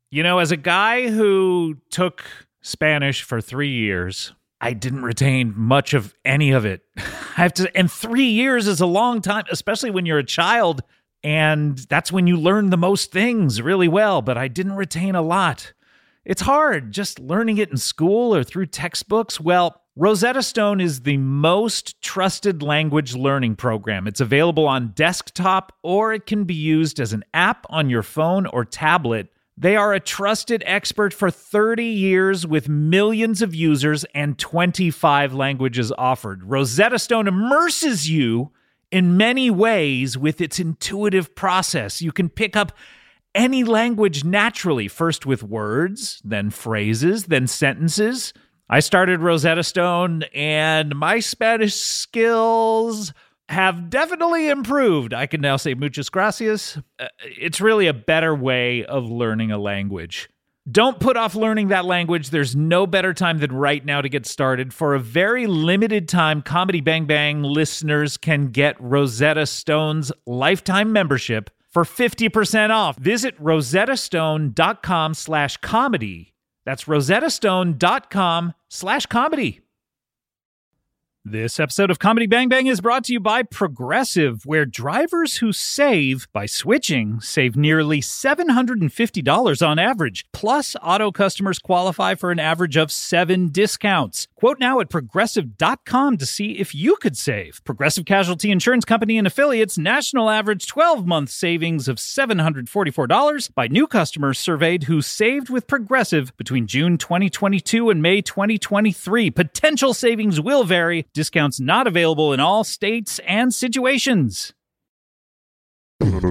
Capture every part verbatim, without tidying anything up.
You know, as a guy who took Spanish for three years, I didn't retain much of any of it. I have to, and three years is a long time, especially when you're a child, and that's when you learn the most things really well, but I didn't retain a lot. It's hard just learning it in school or through textbooks. Well, Rosetta Stone is the most trusted language learning program. It's available on desktop, or it can be used as an app on your phone or tablet. They are a trusted expert for thirty years with millions of users and twenty-five languages offered. Rosetta Stone immerses you in many ways with its intuitive process. You can pick up any language naturally, first with words, then phrases, then sentences. I started Rosetta Stone, and my Spanish skills have definitely improved. I can now say muchas gracias. Uh, it's really a better way of learning a language. Don't put off learning that language. There's no better time than right now to get started. For a very limited time, Comedy Bang Bang listeners can get Rosetta Stone's lifetime membership for fifty percent off. Visit rosettastone.com slash comedy. That's rosettastone.com slash comedy. This episode of Comedy Bang Bang is brought to you by Progressive, where drivers who save by switching save nearly seven hundred fifty dollars on average. Plus, auto customers qualify for an average of seven discounts. Quote now at progressive dot com to see if you could save. Progressive Casualty Insurance Company and Affiliates national average twelve-month savings of seven hundred forty-four dollars by new customers surveyed who saved with Progressive between June twenty twenty-two and May twenty twenty-three. Potential savings will vary. Discounts not available in all states and situations. Comedy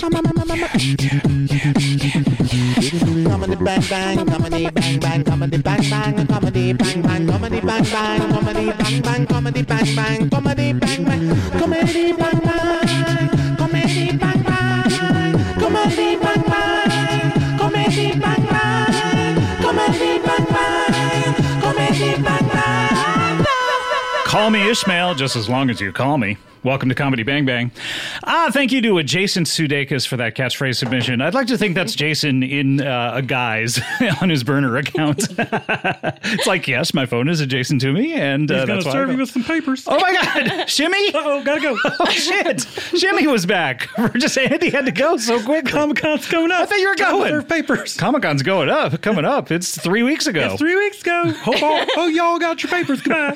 bang bang, comedy bang bang, comedy bang bang, comedy bang bang, comedy bang bang, comedy bang bang, comedy bang bang, comedy bang bang, comedy bang bang, comedy bang bang, comedy bang bang, comedy bang bang, comedy bang bang, comedy bang bang. Call me Ishmael, just as long as you call me. Welcome to Comedy Bang Bang. Ah, thank you to Adjacent Sudeikis for that catchphrase submission. I'd like to think that's Jason in uh, a guise on his burner account. It's like, yes, my phone is adjacent to me, and uh, He's that's gonna serve you with some papers. Oh my God, Shimmy! Uh-oh, gotta go. Oh shit, Shimmy was back. We're just Andy had to go so quick. Comic-Con's coming up. I thought you were Gotta going. serve papers. Comic-Con's going up, coming up. It's three weeks ago. It's three weeks ago. Hope all, oh, y'all got your papers. Goodbye.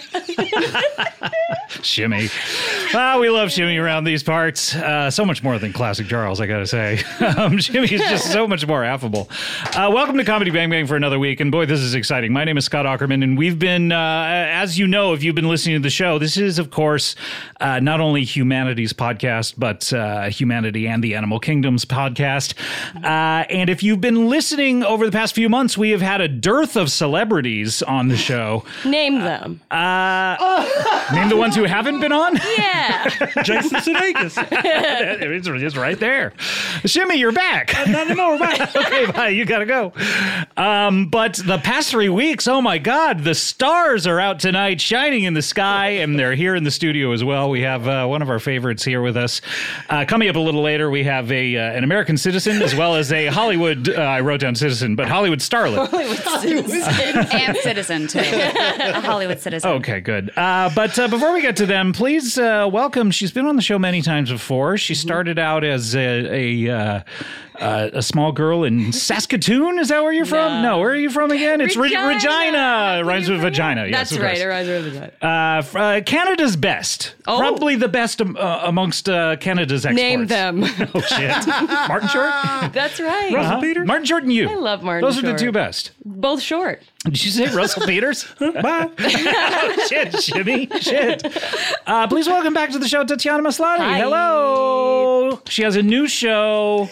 Shimmy. Ah, we love Shimmy around these parts. Uh, so much more than Classic Charles, I gotta say. Um, Shimmy is just so much more affable. Uh, welcome to Comedy Bang Bang for another week, and boy, this is exciting. My name is Scott Aukerman, and we've been, uh, as you know, if you've been listening to the show, this is, of course, uh, not only humanity's podcast, but uh, Humanity and the Animal Kingdom's podcast. Uh, and if you've been listening over the past few months, we have had a dearth of celebrities on the show. Name them. Uh, oh. Name the ones who haven't been on? Yeah. Jason Sudeikis. it's, it's right there. Shimmy, you're back. Not anymore. Bye. Okay, bye. You gotta go. Um, but the past three weeks, oh my God, the stars are out tonight, shining in the sky, and they're here in the studio as well. We have uh, one of our favorites here with us. Uh, coming up a little later, we have a uh, an American citizen as well as a Hollywood. Uh, I wrote down citizen, but Hollywood starlet. Hollywood citizen. And citizen, too. A Hollywood citizen. Okay, good. Uh, but uh, before we get to them, please uh, welcome. She's been on the show many times before. She started out as a a, uh, uh, a small girl in Saskatoon. Is that where you're from? No, No. where are you from again? It's Re- Regina. Regina. It rhymes with vagina. Yes, That's of right. course. It rhymes with vagina. Uh, f- uh, Canada's best. Oh. Probably the best um, uh, amongst uh, Canada's exports. Name them. Oh, shit. Martin Short? That's right. Uh-huh. Peter? Martin Short and you. I love Martin Those are the Short. two best. Both short. Did you say Russell Peters? Bye. Oh, shit, Shimmy. Shit. Uh, please welcome back to the show, Tatiana Maslany. Hi. Hello. She has a new show.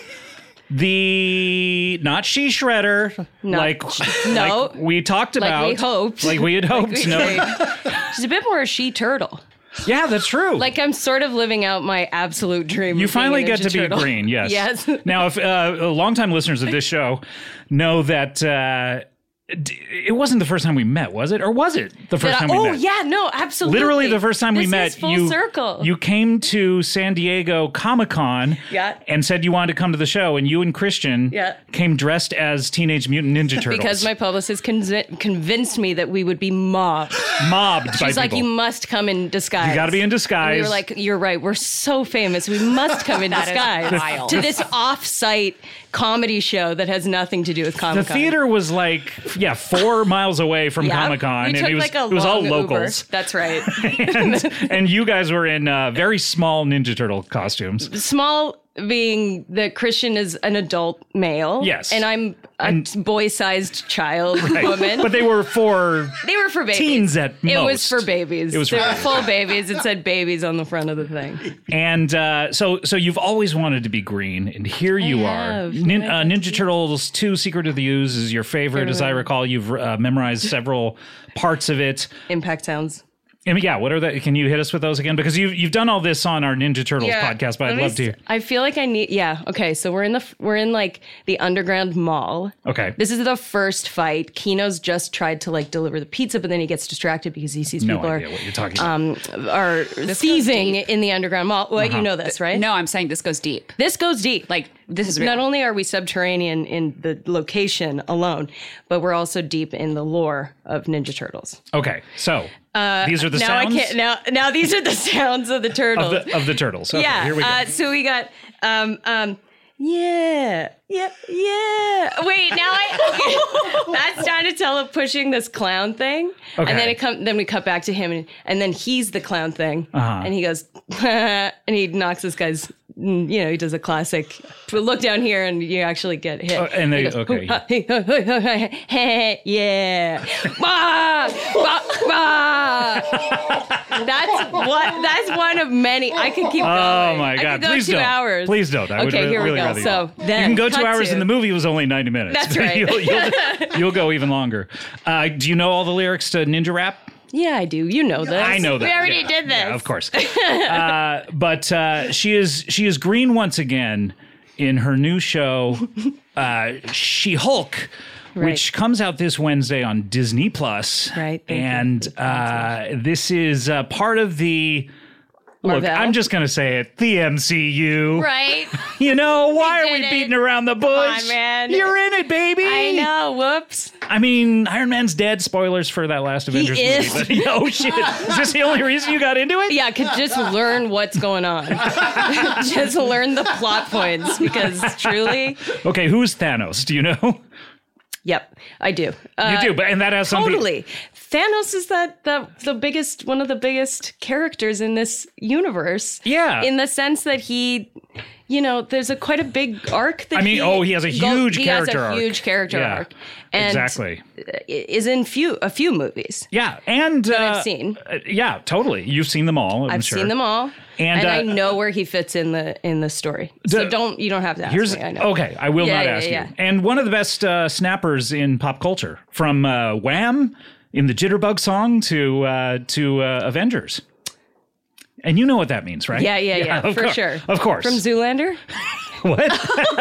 The not She Shredder, Not like, sh- no. like we talked Like about, we hoped. like we had hoped. Like we no, did. She's a bit more a she turtle. yeah, that's true. Like I'm sort of living out my absolute dream. You of finally being a get to Ninja be Turtle. green, yes. Yes. Now, if uh, longtime listeners of this show know that. Uh, it wasn't the first time we met, was it? Or was it the first That I- time we oh met? yeah, no, absolutely. Literally the first time we This met, is full you circle. you came to San Diego Comic-Con Yeah. and said you wanted to come to the show, and you and Christian Yeah. came dressed as Teenage Mutant Ninja Turtles. because my publicist conv- convinced me that we would be mobbed. mobbed by She's like, people. you must come in disguise. You gotta be in disguise. And we were like, you're right. We're so famous. We must come in That is disguise wild. to this off-site comedy show that has nothing to do with the Comic Con. theater was like, yeah, four miles away from Yeah. Comic-Con, We and took it was, like a it was all long Uber. locals. That's right. and, and you guys were in uh, very small Ninja Turtle costumes. Small being that Christian is an adult male. Yes. And I'm a And- boy-sized child woman. But they were for They were for babies. teens at It was most. for babies. It was they for- were full babies. It said babies on the front of the thing. And uh, so, so you've always wanted to be green, and here you are. have. Nin- I uh, Ninja Turtles two: Secret of the Ooze is your favorite, as I recall. You've uh, memorized several parts of it. Impact sounds. I mean, yeah, what are the? Can you hit us with those again? Because you've you've done all this on our Ninja Turtles podcast, but Let I'd me love to. s- I feel like I need. Yeah. Okay. So we're in the we're in like the underground mall. Okay. This is the first fight. Kino's just tried to like deliver the pizza, but then he gets distracted because he sees No people idea are what you're talking about. um are thieving in the underground mall. Well, Uh-huh. you know this, right? No, I'm saying this goes deep. This goes deep. Like, this is real. Not only are we subterranean in the location alone, but we're also deep in the lore of Ninja Turtles. Okay, so these are the now sounds I can't. Now, now these are the sounds of the turtles. of the of the turtles. Okay, yeah. here we go. Uh, so we got. Um. Um. Yeah. Yeah. Yeah. Wait. Now I. Okay. That's Donatello pushing this clown thing, Okay. and then it come. Then we cut back to him, and, and then he's the clown thing, Uh-huh. and he goes, and he knocks this guy's. You know, he does a classic. Look down here, and you actually get hit. Oh, and they- He goes, okay. yeah. Bah! Bah! Bah! That's what. That's one of many. I could keep going. Oh my I God! could go Please two don't. hours. Please don't. I would Okay, re- here we really go. rather So you then can go two cut hours, to- and the movie was only ninety minutes. That's right. you'll, you'll, you'll go even longer. Uh, do you know all the lyrics to Ninja Rap? Yeah, I do. You know this. I know that. We already yeah. did this. Yeah, of course. uh, but uh, she is she is green once again in her new show, uh, She-Hulk, which Right. comes out this Wednesday on Disney Plus. Right, thank you. And uh, this is uh, part of the. Look, Marvel? I'm just going to say it. The M C U. Right. You know, why are did we it. beating around the bush? on, man. You're in it, baby. I know. Whoops. I mean, Iron Man's dead. Spoilers for that last Avengers is. movie. But, oh, shit. Is this the only reason you got into it? Yeah, I could just learn what's going on. Just learn the plot points because truly, Okay, who's Thanos? Do you know? yep, I do. Uh, You do, but and that has something. Totally. Thanos is that the the biggest one of the biggest characters in this universe. Yeah. In the sense that he, you know, there's a quite a big arc that I mean, he oh, he has a go- huge he character has a arc. huge character Yeah, arc. And exactly. is in few a few movies. Yeah, and uh, I've seen. uh, yeah, totally. You've seen them all. I'm I've sure. seen them all. And, And, I uh, know where he fits in the in the story. So D- don't you don't have to ask Here's me. I know. okay. I will Yeah, not yeah, ask yeah. you. And one of the best uh, snappers in pop culture, from uh, Wham in the Jitterbug song to uh, to uh, Avengers. And you know what that means, right? Yeah, yeah, yeah, of for cour- sure. Of course. From Zoolander? what?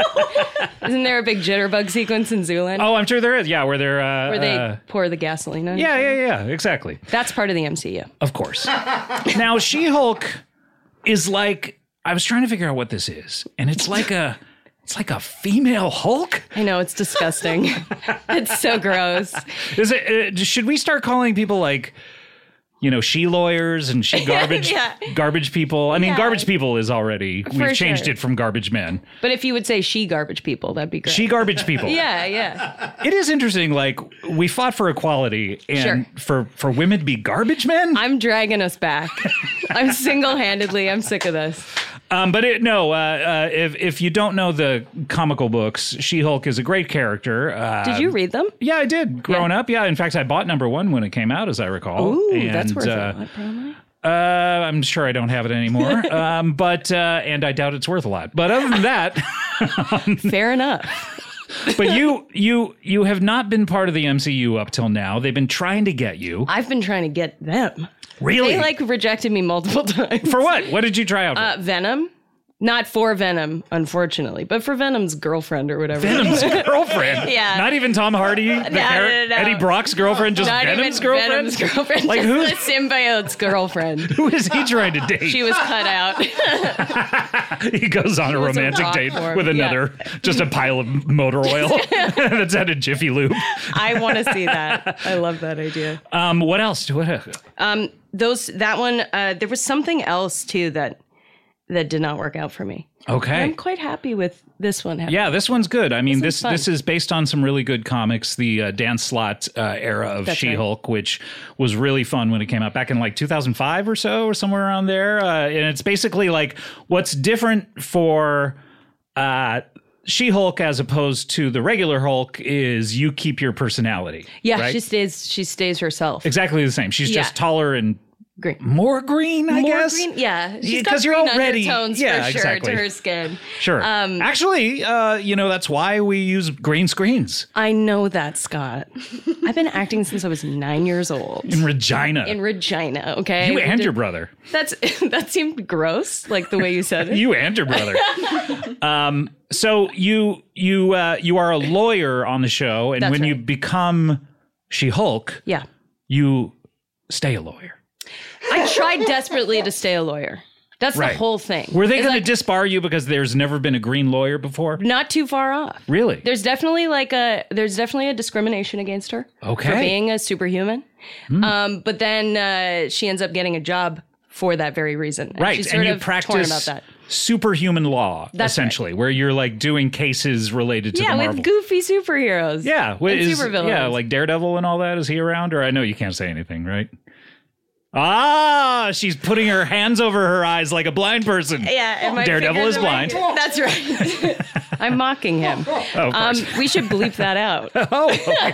Isn't there a big jitterbug sequence in Zoolander Oh, I'm sure there is. Yeah, where they're. Uh, where they uh, pour the gasoline on? yeah, each other? yeah, yeah. Exactly. That's part of the M C U. Of course. Now, She-Hulk is like, I was trying to figure out what this is, and it's like a, it's like a female Hulk. I know it's disgusting. It's so gross. Is it? Uh, should we start calling people like, you know, she lawyers and she garbage, Yeah. garbage people? I mean, Yeah. garbage people is already. We've For changed sure. it from garbage men. But if you would say she garbage people, that'd be great. She garbage people. Yeah, yeah. It is interesting. Like we fought for equality and Sure. for for women to be garbage men. I'm dragging us back. I'm single-handedly. I'm sick of this. Um, but it, no, uh, uh, if if you don't know the comical books, She-Hulk is a great character. Uh, Did you read them? Yeah, I did. Growing up, yeah. In fact, I bought number one when it came out, as I recall. Ooh, And, that's worth uh, a lot, probably. Uh, I'm sure I don't have it anymore. um, but uh, and I doubt it's worth a lot. But other than that, Fair enough. but you you you have not been part of the M C U up till now. They've been trying to get you. I've been trying to get them. Really? They like rejected me multiple times. For what? What did you try out for? Uh, Venom. Not for Venom, unfortunately, but for Venom's girlfriend or whatever. Venom's girlfriend. Yeah. Not even Tom Hardy, the no, character, no, no. Eddie Brock's girlfriend, just Not Venom's even girlfriend. Venom's girlfriend. Like just who? the symbiote's girlfriend. Who is he trying to date? She was cut out. He goes on a was a romantic rock date form, with yeah. another, just a pile of motor oil that's at a Jiffy Lube. I want to see that. I love that idea. Um, what else? What? Um, those that one. Uh, there was something else too that that did not work out for me. Okay. I'm quite happy with this one. Yeah, this one's good. I mean, This this one's this, fun. is based on some really good comics, the uh, Dan Slott uh, era of That's right. She-Hulk, which was really fun when it came out back in like two thousand five or so, or somewhere around there. Uh, and it's basically like what's different for uh, She-Hulk as opposed to the regular Hulk is you keep your personality. Yeah, right? she stays. She stays herself. exactly the same. She's Yeah. just taller and Green. more green, I More guess. green. Yeah, she's Yeah, got 'cause you're green already- undertones yeah, for sure exactly. to her skin. Sure. Um, Actually, uh, you know, that's why we use green screens I know that, Scott. I've been acting since I was nine years old. in Regina. In Regina, okay? you We and did- your brother. That's that seemed gross, like the way you said it. You and your brother. um, so you you uh, you are a lawyer on the show, and That's when you right. become She-Hulk, Yeah. you stay a lawyer. I tried desperately to stay a lawyer. That's Right. the whole thing. Were they It's going like, to disbar you because there's never been a green lawyer before? not too far off. Really? There's definitely like a there's definitely a discrimination against her Okay. Hmm. for being a superhuman. Um, but then uh, she ends up getting a job for that very reason. And Right, She's and sort you of torn practice about that. superhuman law, That's essentially, where you're like doing cases related to Yeah, the Marvel. with goofy superheroes. yeah, what and is supervillains. yeah, like Daredevil and all that. Is he around? Or I know you can't say anything, right? Ah, she's putting her hands over her eyes like a blind person. Yeah, and my Daredevil fingers is are my- blind. That's right. I'm mocking him. Oh, of Um, course. we should bleep that out. oh,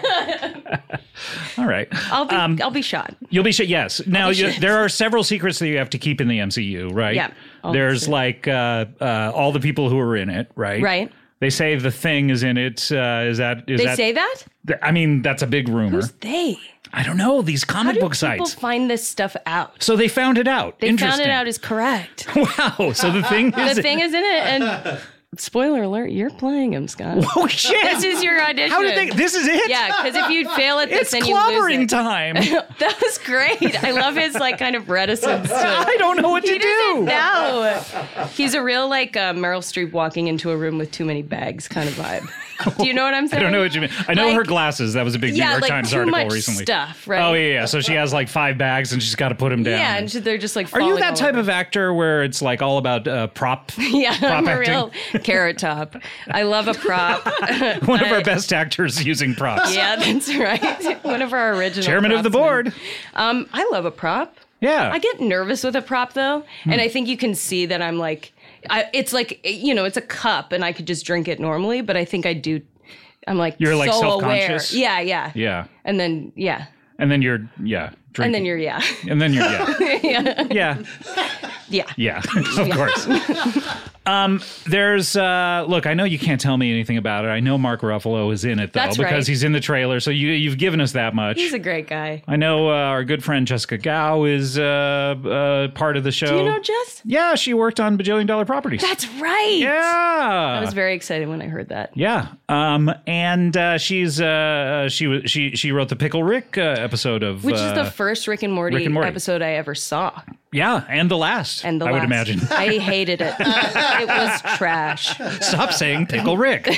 okay. All right. I'll be Um, I'll be shot. You'll be shit. Yes. Now, be you, shit. there are several secrets that you have to keep in the M C U, right? Yeah, all the There's secrets. like uh, uh, all the people who are in it, right? Right. They say the Thing is in it. Uh, is that? Is They that? say that? th- I mean, that's a big rumor. Who's they? I don't know. These How comic do book people sites. find this stuff out? So they found it out. They Interesting. found it out is correct. Wow. So the Thing is. The thing is in it, and spoiler alert, you're playing him, Scott. Oh shit! This is your audition. How did they? This is it. Yeah, because if you fail at this, It's then you lose clobbering it. time. That was great. I love his like kind of reticence to. I don't know what to He doesn't do. know. He's a real like uh, Meryl Streep walking into a room with too many bags kind of vibe. Do you know what I'm I saying? don't know what you mean. I know Like- her glasses. That was a big New Yeah, York like Times too article much recently. stuff, right? Oh yeah, yeah. So she has like five bags and she's got to put them down. Yeah, and she- they're just like. Are you falling that all type over. of actor where it's like all about uh, prop? Yeah, prop I'm a acting? real carrot top. I love a prop. One of our I- best actors using props. Yeah, that's right. One of our original Chairman of the propsmen. board. Um, I love a prop. Yeah. I get nervous with a prop though, and I think you can see that I'm like, I, it's like you know, it's a cup, and I could just drink it normally, but I think I do. I'm like You're, like, so aware. self-conscious? Yeah, yeah, Yeah. And then yeah, And then you're yeah. Drinking. and then you're yeah, And then you're yeah. yeah, Yeah. yeah. Yeah. Of course. Um, there's uh, look, I know you can't tell me anything about it. I know Mark Ruffalo is in it though, That's because right. he's in the trailer. So you you've given us that much. He's a great guy. I know uh, our good friend Jessica Gao is uh, uh, part of the show. Do you know Jess? Yeah, she worked on Bajillion Dollar Properties. That's right. yeah. I was very excited when I heard that. Yeah, um, and uh, she's uh, she was she she wrote the Pickle Rick uh, episode of Which uh, is the first Rick and Morty, Rick and Morty. episode I ever saw. yeah, and the last. And the I would last. imagine. I hated it. It was trash. Stop saying Pickle Rick.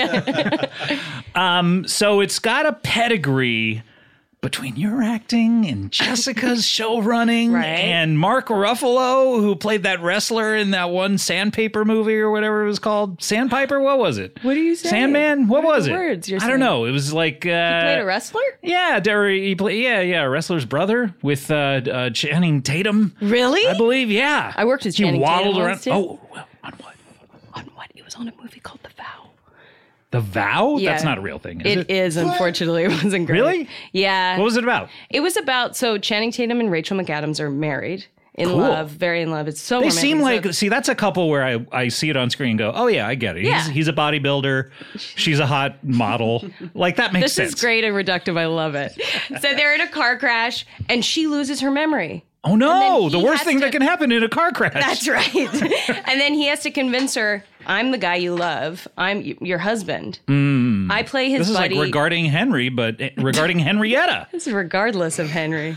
um, so it's got a pedigree between your acting and Jessica's show running Right. and Mark Ruffalo, who played that wrestler in that one Sandpaper movie or whatever it was called. Sandpiper? What was it? What are you saying? Sandman? What, What are was the it? words you're I don't saying? know. It was like uh, Played a wrestler? yeah, Derry, he play, yeah, yeah, a wrestler's brother with uh, uh, Channing Tatum. Really? I believe, yeah. I worked with he Channing waddled Tatum around. once, too. Oh, well, on what? On what? It was on a movie called The Vow. The Vow? Yeah. That's not a real thing, is it? It is, unfortunately. It wasn't great. Really? Yeah. What was it about? It was about, so Channing Tatum and Rachel McAdams are married. In Cool. love. Very in love. It's so They romantic. seem So- like, see, that's a couple where I, I see it on screen and go, oh, yeah, I get it. He's, Yeah. he's a bodybuilder. She's a hot model. Like, that makes This sense. is great and reductive. I love it. So they're in a car crash and she loses her memory. Oh no, he the worst has thing to- that can happen in a car crash. That's right. And then he has to convince her, I'm the guy you love. I'm y- your husband. Mm. I play his This is buddy. like regarding Henry, but eh, regarding Henrietta. This is regardless of Henry.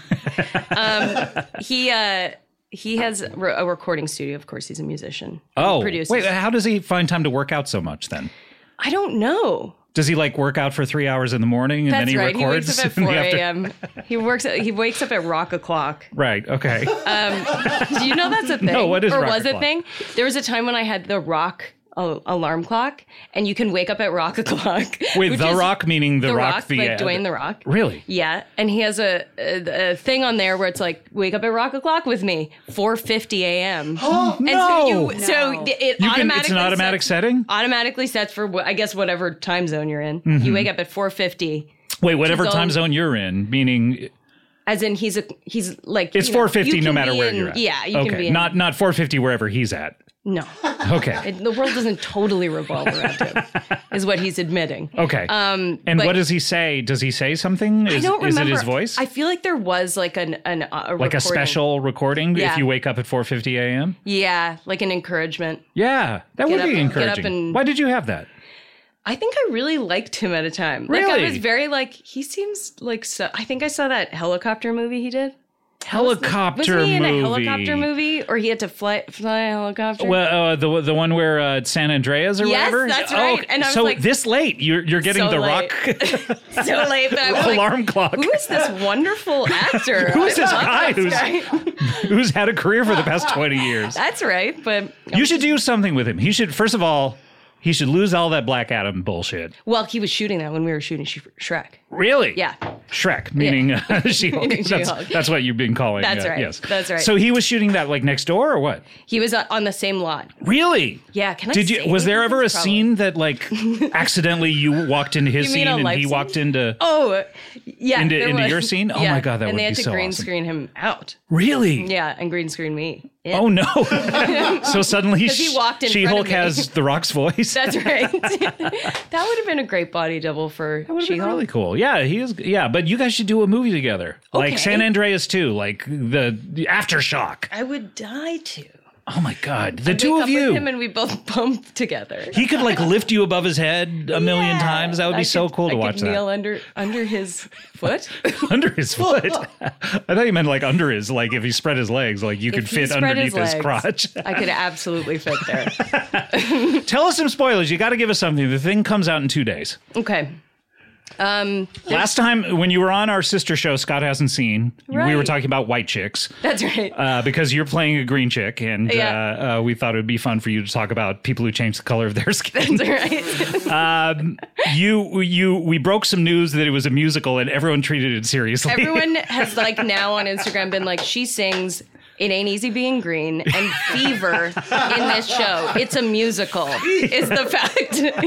um, he uh, he has re- a recording studio. Of course, he's a musician. Oh, He produces. wait, how does he find time to work out so much then? I don't know. Does he like work out for three hours in the morning and That's then he right. records? He wakes up at in the four after- a.m. He works. At, he wakes up at rock o'clock. Right, okay. Do you know that's a thing? No, what is or rock was o'clock? a thing? There was a time when I had the rock a- alarm clock, and you can wake up at rock o'clock. Wait, which The is- Rock meaning The, The Rock? Rock, the, like uh, Dwayne The Rock. Really? Yeah, and he has a, a, a thing on there where it's like, wake up at rock o'clock with me, four fifty a.m. Oh, and no. so you, so No. it You can, automatically it's an automatic sets, setting? automatically sets for, wh- I guess, whatever time zone you're in. Mm-hmm. You wake up at four fifty, Wait, whatever his time own- zone you're in, meaning as in he's a he's like it's you know, four fifty you no can matter be where in- you're at. Yeah, you okay. can be in, not not four fifty wherever he's at. no. Okay. It- the world doesn't totally revolve around him, is what he's admitting. Okay. Um, and but what does he say? Does he say something? Is, I don't is remember. it his voice? I feel like there was like an an uh, a like a recording. special recording Yeah. if you wake up at four fifty a.m.? Yeah, like an encouragement. Yeah, that would up- be get up encouraging. and- Why did you have that? I think I really liked him at a time. Like I Really? was very like he seems like so. I think I saw that helicopter movie he did. Helicopter Was he in movie. a helicopter movie, or he had to fly fly a helicopter? Well, uh, the the one where uh, San Andreas or Yes, whatever. that's Oh, right. okay. And I was so like- this late, you're you're getting So the late. Rock So late, but I was like, alarm clock. who is this wonderful actor? Who is I this love guy this who's- guy. Who's had a career for the past twenty years? That's right, but You should do something with him. He should, first of all, he should lose all that Black Adam bullshit. well, he was shooting that when we were shooting Sh- Shrek. Really? Yeah. Shrek, meaning uh, She-Hulk. Meaning That's, She-Hulk. that's what you've been calling. That's uh, right. Yes, That's right. So he was shooting that like next door or what? He was uh, on the same lot. Really? Yeah, can I Did you? say Was there anything? ever a Probably. scene that like accidentally you walked into his You mean scene a and life he scene? walked into? Oh, yeah. Into- there into was. your scene? Oh Yeah. my God, that and would they had be to so green awesome. screen him out. Really? Yeah, and green screen me. in. Oh no! So suddenly he walked in front She-Hulk of me. has The Rock's voice. That's right. That would have been a great body double for That would have been She-Hulk. really cool. Yeah, he is. Yeah, but you guys should do a movie together, like Okay. San Andreas too, like the, the Aftershock. I would die to. Oh my God, the Wake two up of you. with him and we both bump together. He could like lift you above his head a million Yeah. times. That would be I so could- cool to I watch could that. kneel under under his foot. Under his foot. I thought you meant like under his, like if he spread his legs, like you could If he fit spread underneath his, legs, crotch. I could absolutely fit there. Tell us some spoilers. You got to give us something. The thing comes out in two days. Okay. Um, Last time when you were on our sister show, Scott hasn't seen. We were Right. talking about white chicks. that's right. Uh, because you're playing a green chick, and Yeah. uh, uh, we thought it would be fun for you to talk about people who change the color of their skin. That's right. you, you, we broke some news that it was a musical, and everyone treated it seriously. Everyone has like now on Instagram been like, she sings It Ain't Easy Being Green and Fever in this show. It's a musical, is the fact.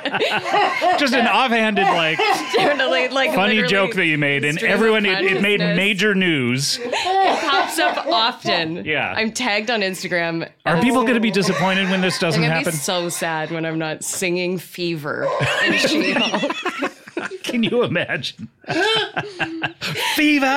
Yeah. Just an offhanded, like, Totally, like funny literally joke that you made, and stream of everyone, it, it made consciousness. major news. It pops up often. Yeah. I'm tagged on Instagram. Are people going to be disappointed when this I'm doesn't gonna happen? be so sad when I'm not singing Fever in She-Hulk. Can you imagine? Fever!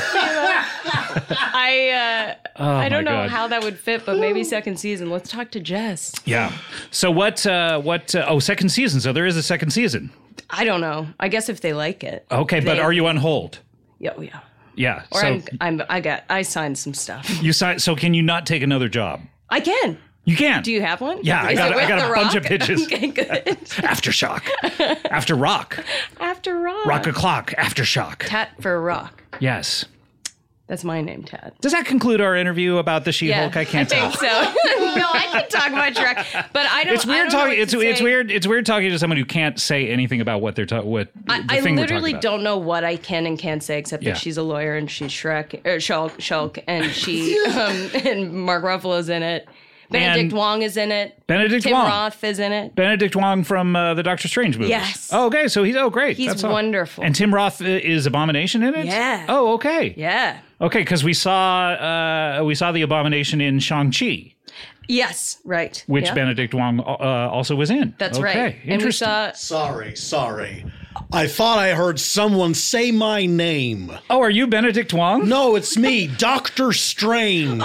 I uh, I don't Oh my know God. how that would fit, but maybe second season. Let's talk to Jess. Yeah. So what, uh, what, uh, oh, second season. So there is a second season. I don't know. I guess if they like it. Okay, but They- are you on hold? Yeah, oh, yeah. Yeah. Or so I'm I'm I got I signed some stuff. you sign, so can you not take another job? I can. You can. Do you have one? Yeah, I Is got- it I with got a The bunch Rock? of pitches. Okay, good. Aftershock. After Rock. After Rock. Rock o'clock. Aftershock. Tat for Rock. Yes. That's my name, Tat. Does that conclude our interview about the Yeah, She-Hulk? I can't think tell. so. No, I can talk about Shrek, but I don't. It's I weird don't know talking. what It's to it's say. weird. It's weird talking to someone who can't say anything about what they're talking. What I, the I thing we're literally talking about. don't know what I can and can't say except Yeah. that she's a lawyer and she's Shrek or Shulk, Shulk and she um, and Mark Ruffalo's in it. Benedict And Wong is in it. Benedict Tim Wong. Roth is in it. Benedict Wong from uh, the Doctor Strange movies. Yes. Oh, okay. So he's oh great. He's That's all. wonderful. And Tim Roth uh, is Abomination in it. Yeah. Oh, okay. Yeah. Okay, because we saw uh, we saw the Abomination in Shang-Chi. Yes, right. which Yeah. Benedict Wong uh, also was in. That's okay. right. And we Interesting. saw. Sorry, sorry. I thought I heard someone say my name. Oh, are you Benedict Wong? No, it's me, Doctor Strange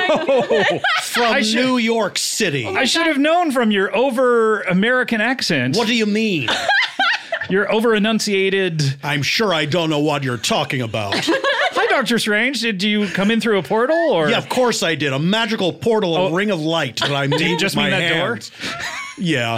from should- New York City. I should have known from your over American accent. What do you mean? Your over enunciated. I'm sure I don't know what you're talking about. Hi, Doctor Strange. Did you come in through a portal or? Yeah, of course I did. A magical portal, a ring of light that I made you with just my mean that door? hands. Yeah.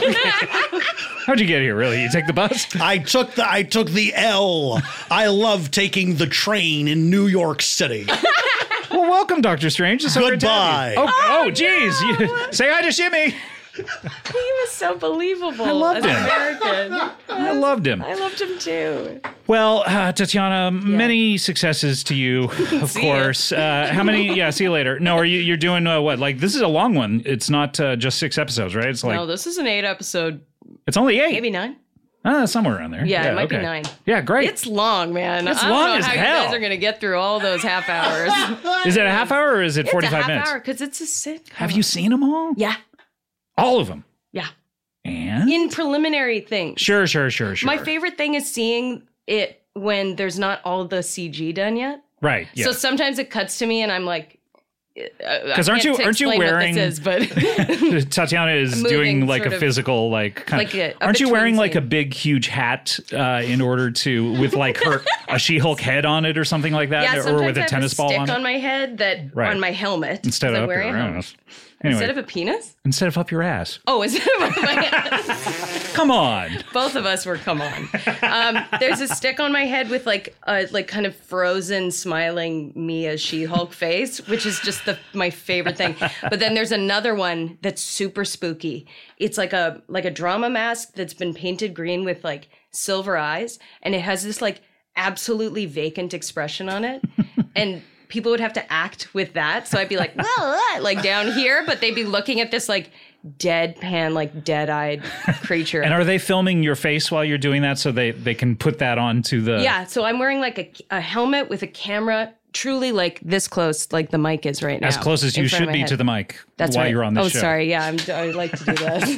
How'd you get here? Really? You take the bus? I took the I took the L. I love taking the train in New York City. Well, welcome, Doctor Strange. It's so great to have you. Goodbye. Oh, oh, geez. You- Say hi to Shimmy. He was so believable. I loved as him. American. I loved him. I loved him too. Well, uh, Tatiana, many successes to you, of See course. Uh, how many? Yeah, see you later. No, are you? You're doing uh, what? Like this is a long one. It's not uh, just six episodes, right? It's like No, this is an eight episode, it's only eight. maybe nine. Ah, somewhere around there. Yeah, it might okay. be nine. Yeah, great. It's long, man. It's I don't long know as how hell. you guys are gonna get through all those half hours. Is it a half hour or is it forty-five it's a half minutes? hour because it's a sitcom. Have you seen them all? Yeah, All of them. yeah. And In preliminary things. sure, sure, sure, sure. My favorite thing is seeing it when there's not all the C G done yet. Right. Yeah. So sometimes it cuts to me and I'm like, Because aren't you aren't you explain wearing? What this is, but Tatiana is Moving doing like sort a of- physical like kind like a- a aren't you between wearing like a scene. big huge hat uh, in order to with like her a She-Hulk head on it or something like that, yeah, or sometimes with a I have tennis a ball stick on on, it my head that Right. on my helmet instead 'cause of I'm up wearing your a I don't helmet. know. Anyway, Instead of a penis? instead of up your ass. Oh, instead of my ass. Come on. Both of us were come on. Um, there's a stick on my head with like a like kind of frozen smiling Mia She-Hulk face, which is just the my favorite thing. But then there's another one that's super spooky. It's like a like a drama mask that's been painted green with like silver eyes, and it has this like absolutely vacant expression on it. And people would have to act with that. So I'd be like, well, uh, like down here, but they'd be looking at this like deadpan, like dead-eyed creature. And are they filming your face while you're doing that so they they can put that onto the? Yeah, so I'm wearing like a, a helmet with a camera, truly like this close, like the mic is right now. As close as in you front of should my be head. to the mic That's while right. you're on this oh, show. sorry. Yeah, I'm, I like to do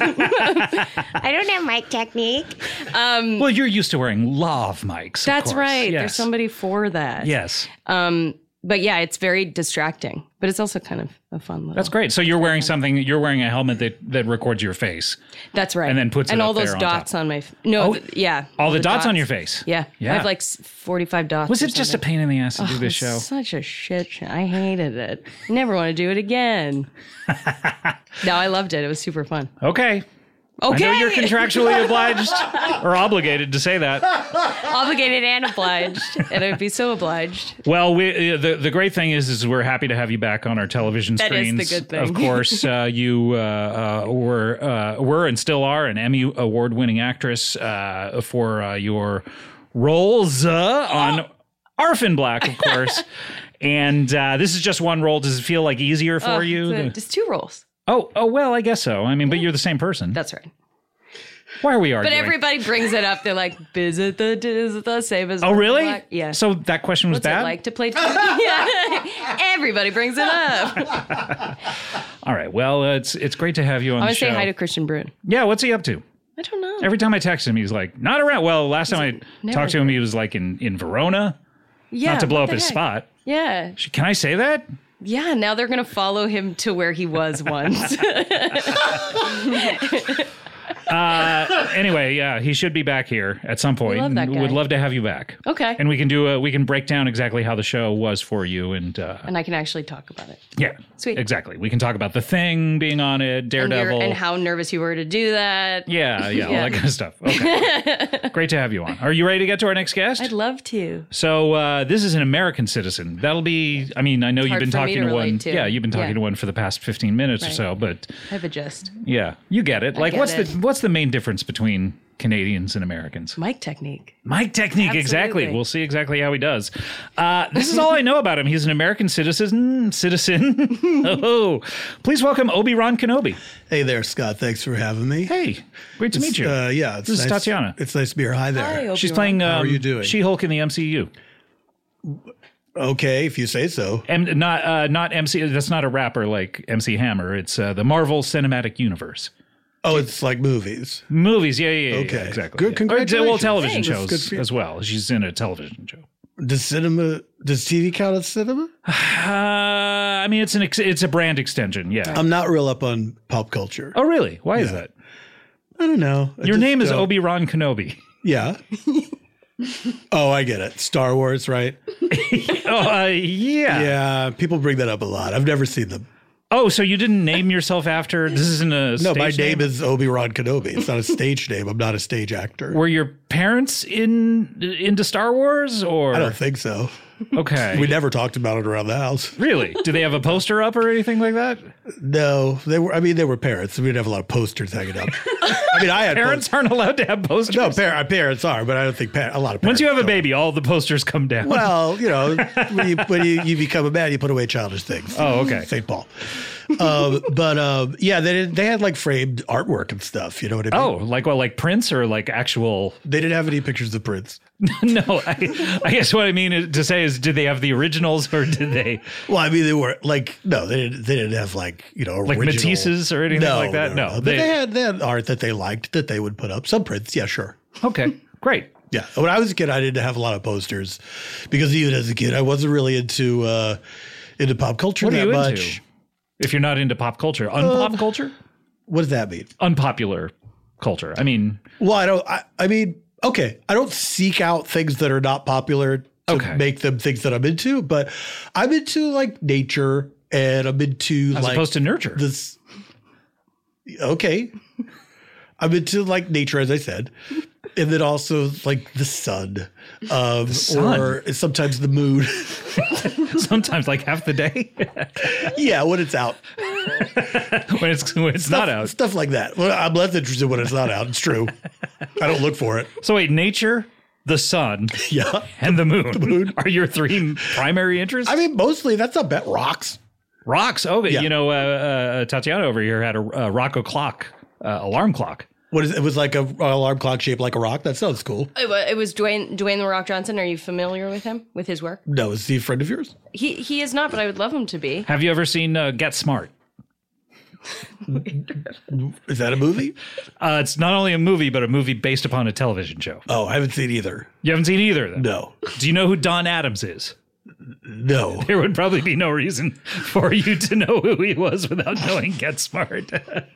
that. I don't have mic technique. Um, Well, you're used to wearing lav mics. of that's course. right. Yes. There's somebody for that. Yes. Um, but yeah, it's very distracting, but it's also kind of a fun little. That's great. So you're wearing something. You're wearing a helmet that, that records your face. That's right. And then puts it and all up there those on dots top. on my. F- no, Oh, th- yeah. All the, dots, on your face. Yeah. Yeah. I have like s- forty-five dots. Was or it just a something. pain in the ass to do Oh, this it's show? Such a shit show. I hated it. Never want to do it again. No, I loved it. It was super fun. Okay. Okay. I know you're contractually obliged or obligated to say that. Obligated and obliged, and I'd be so obliged. Well, we, uh, the the great thing is, is we're happy to have you back on our television That is screens. the good thing. Of course, uh, you uh, uh, were uh, were and still are an Emmy award-winning actress uh, for uh, your roles uh, on Orphan Black, of course. And uh, this is just one role. Does it feel like easier for Uh, you? it's a- just two rolls. oh, oh, well, I guess so. I mean, but you're the same person. That's right. Why are we But arguing? everybody brings it up. They're like, "Is it the is it the same as?" Oh, really? Black? Yeah. So that question was What's bad? it like to play? yeah. Everybody brings it up. All right. Well, uh, it's it's great to have you on I the want to show. say hi to Christian Brune. yeah. What's he up to? I don't know. Every time I text him, he's like, not around. Well, last time I never talked to him, he was like in, in Verona. yeah. Not to blow what up the his heck? spot. Yeah. Sh- Can I say that? Yeah. Now they're gonna follow him to where he was once. Uh, anyway, yeah, he should be back here at some point. love that guy. Would love to have you back. Okay. And we can do a, we can break down exactly how the show was for you. And uh, and I can actually talk about it. yeah, Sweet. exactly. We can talk about The Thing being on it, And, you're- Daredevil. and how nervous you were to do that. yeah, yeah, all Yeah. that kind of stuff. Okay. Great to have you on. Are you ready to get to our next guest? I'd love to. So uh, this is an American citizen. That'll be. I mean, I know you've hard been for me talking to to one. relate to. Yeah, you've been talking Yeah. to one for the past fifteen minutes or Right. so. But I have a gist. yeah, you get it. Like, get what's it. the what's the main difference between Canadians and Americans? Mic technique. Mic technique, exactly. Absolutely. We'll see exactly how he does. Uh, this is all I know about him. He's an American citizen. Citizen. Oh, please welcome Obi-Wan Kenobi. Hey there, Scott. Thanks for having me. Hey, great to meet you. Uh, yeah, it's This is nice, Tatiana. It's nice to be here. Hi there. Hi, She's Obi-Wan. playing um, How are you doing? She-Hulk in the M C U. Okay, if you say so. And not uh, not M C. That's not a rapper like M C Hammer. It's uh, the Marvel Cinematic Universe. Oh, it's like movies. Movies, yeah, yeah, yeah, Okay. yeah, exactly. Good, yeah. congratulations. Or, well, television Thanks. shows Good for you. as well. She's in a television show. Does cinema, does T V count as cinema? Uh, I mean, it's an ex- it's a brand extension. Yeah. I'm not real up on pop culture. oh, really? Why is Yeah. that? I don't know. I Your just name is don't- Obi-Wan Kenobi. Yeah. Oh, I get it. Star Wars, right? oh, uh, yeah. Yeah, people bring that up a lot. I've never seen them. Oh, so you didn't name yourself after? This isn't a No, stage my name name? is Obi-Wan Kenobi. It's not a stage name. I'm not a stage actor. Were your parents in into Star Wars, or I don't think so. okay? We never talked about it around the house. Really? Do they have a poster up or anything like that? No, they were. I mean, they were parents. We didn't have a lot of posters hanging up. I mean, I had Parents aren't allowed to have posters. No, par- parents are, but I don't think par- a lot of parents. Once you have a don't. baby, all the posters come down. Well, you know, when you when you, you become a man, you put away childish things. Oh, okay. Saint Paul. Um, but um, yeah, they did, they had like framed artwork and stuff. You know what I mean? Oh, like what? Like Prince or like actual? They didn't have any pictures of Prince. no, I, I guess what I mean is- to say is, did they have the originals or did they Well, I mean, they were like no, they didn't. They didn't have like you know like original- Matisse's or anything no, like that? No, But they, they had they had art that they liked that they would put up. Some Prince, yeah, sure. okay, great. Yeah. When I was a kid, I didn't have a lot of posters because even as a kid, I wasn't really into uh, into pop culture What are that you much. into? If you're not into pop culture, unpop culture, What does that mean? unpopular culture. I mean, Well, I don't. I, I mean, okay, I don't seek out things that are not popular to Okay. make them things that I'm into, but I'm into like nature and I'm into as like opposed to nurture. this. Okay, I'm into like nature, as I said, and then also like the sun, um, sun? or sometimes the moon. Sometimes like half the day Yeah, when it's out, when it's when it's stuff, not out. stuff like that. Well, I'm less interested when it's not out. It's true. I don't look for it. So wait, nature, the sun, Yeah, and the moon, are your three primary interests? I mean, mostly that's not bet rocks. Rocks. Okay, Yeah. you know, uh, uh, Tatiana over here had a, a Rocco clock, uh, alarm clock. What is it? Was like a an alarm clock shaped like a rock. That sounds cool. It wa- it was Dwayne Dwayne the Rock Johnson. Are you familiar with him, with his work? No, is he a friend of yours? He he is not, but I would love him to be. Have you ever seen uh, Get Smart? Is that a movie? Uh, it's not only a movie, but a movie based upon a television show. Oh, I haven't seen either. You haven't seen either of them? No, Do you know who Don Adams is? no. There would probably be no reason for you to know who he was without knowing Get Smart.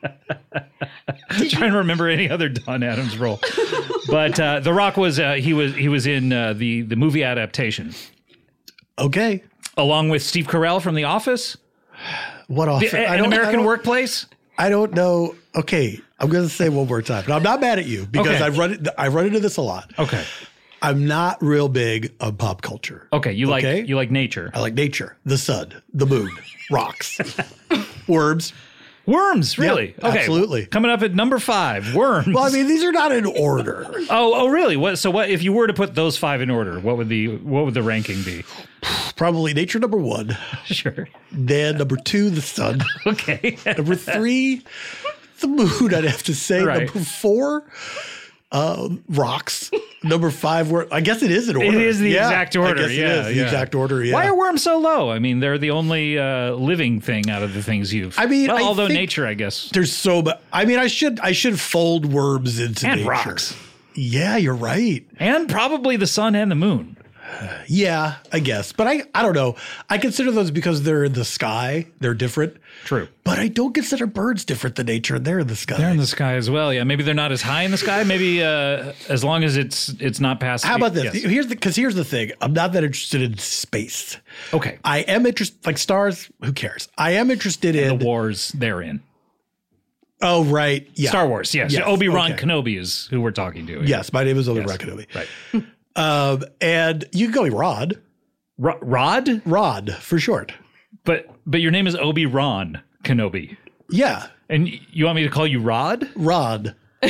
I'm trying to remember any other Don Adams role, but uh, The Rock was uh, he was he was in uh, the the movie adaptation Okay. along with Steve Carell from The Office, What off? the, An American Workplace. I don't know. Okay, I'm going to say one more time, but I'm not mad at you because Okay. I've run it. I run into this a lot. Okay, I'm not real big on pop culture. okay, you Okay. like you like nature, I like nature, the sun, the moon, rocks, worms. worms. Really? okay, absolutely. Coming up at number five, worms. Well, I mean, these are not in order. oh, oh, really? What? So, what if you were to put those five in order? What would the what would the ranking be? Probably nature number one, Sure. then number two, the sun. Okay. Number three, the moon, I'd have to say. Right. Number four, uh, rocks. Number five, wor- I guess it is in order. It is the Yeah, exact order. I guess yeah, it is the yeah. exact order. Yeah. Why are worms so low? I mean, they're the only uh, living thing out of the things you've. I mean, well, I although think nature, I guess. There's so much. I mean, I should I should fold worms into And nature. rocks. Yeah, you're right. And probably the sun and the moon. Yeah, I guess. But I, I don't know. I consider those because they're in the sky. They're different. True. But I don't consider birds different than nature. They're in the sky. They're in the sky as well. Yeah, maybe they're not as high in the sky. Maybe uh, as long as it's it's not past. How about this? Yes. Here's the because here's the thing. I'm not that interested in space. Okay. I am interested like stars. Who cares? I am interested in The wars they're in. Oh right, yeah. Star Wars. Yes. Yes, Obi-Wan okay. Kenobi is who we're talking to. Yes, my name is Obi Yes. Wan Kenobi. Right. Um, and you can go with Rod. Ro- Rod, Rod for short. but but your name is Obi-Ron Kenobi, Yeah, and you want me to call you Rod? Rod.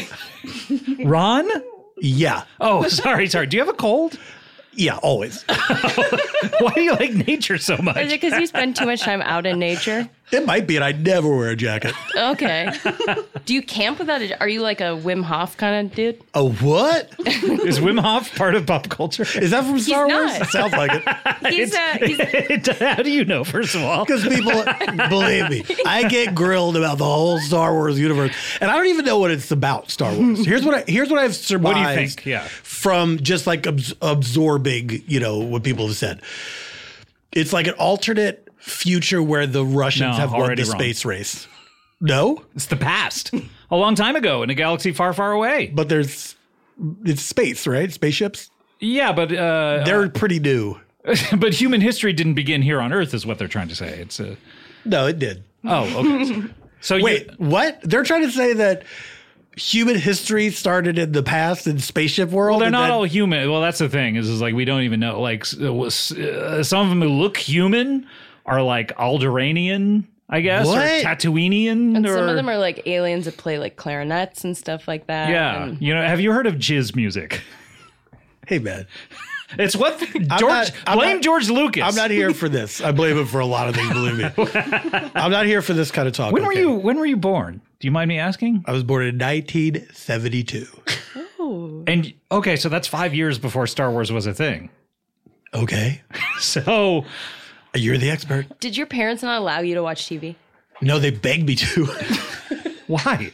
Ron? Yeah, Oh, sorry, sorry. Do you have a cold? yeah. Always. Why do you like nature so Is it much? because you spend too much time out in nature? It might be, and I never wear a jacket. Okay. Do you camp without a? Are you like a Wim Hof kind of dude? A what? Is Wim Hof part of pop culture? Is that from Star Wars? not. It sounds like it. He's uh, he's How do you know, first of all? Because people, believe me, I get grilled about the whole Star Wars universe, and I don't even know what it's about. Star Wars. Here's what I here's what I've surmised. What do you think? Yeah. From just like abs- absorbing, you know, what people have said. It's like an alternate future where the Russians No, have won already the wrong. space race. No, It's the past. A long time ago in a galaxy far, far away. but there's it's space, right? Spaceships. Yeah, but uh, They're pretty new. but human history didn't begin here on Earth, is what they're trying to say. It's a No, it did. oh, okay. So Wait, you, what? They're trying to say that human history started in the past in spaceship world? well, they're and not then- all human. Well, that's the thing is, is like we don't even know. Like s- uh, was- uh, some of them who look human are like Alderaanian, I guess, What? or Tatooinean, and or some of them are like aliens that play like clarinets and stuff like that. yeah. and- You know, have you heard of jizz music? Hey, man. It's what George not- I'm blame not- George Lucas. I'm not here for this. I blame him for a lot of things, believe me. I'm not here for this kind of talk. When were okay? you? When were you born? Do you mind me asking? I was born in nineteen seventy-two. And okay, so that's five years before Star Wars was a thing. Okay. So You're the expert. Did your parents not allow you to watch T V? No, they begged me to. why?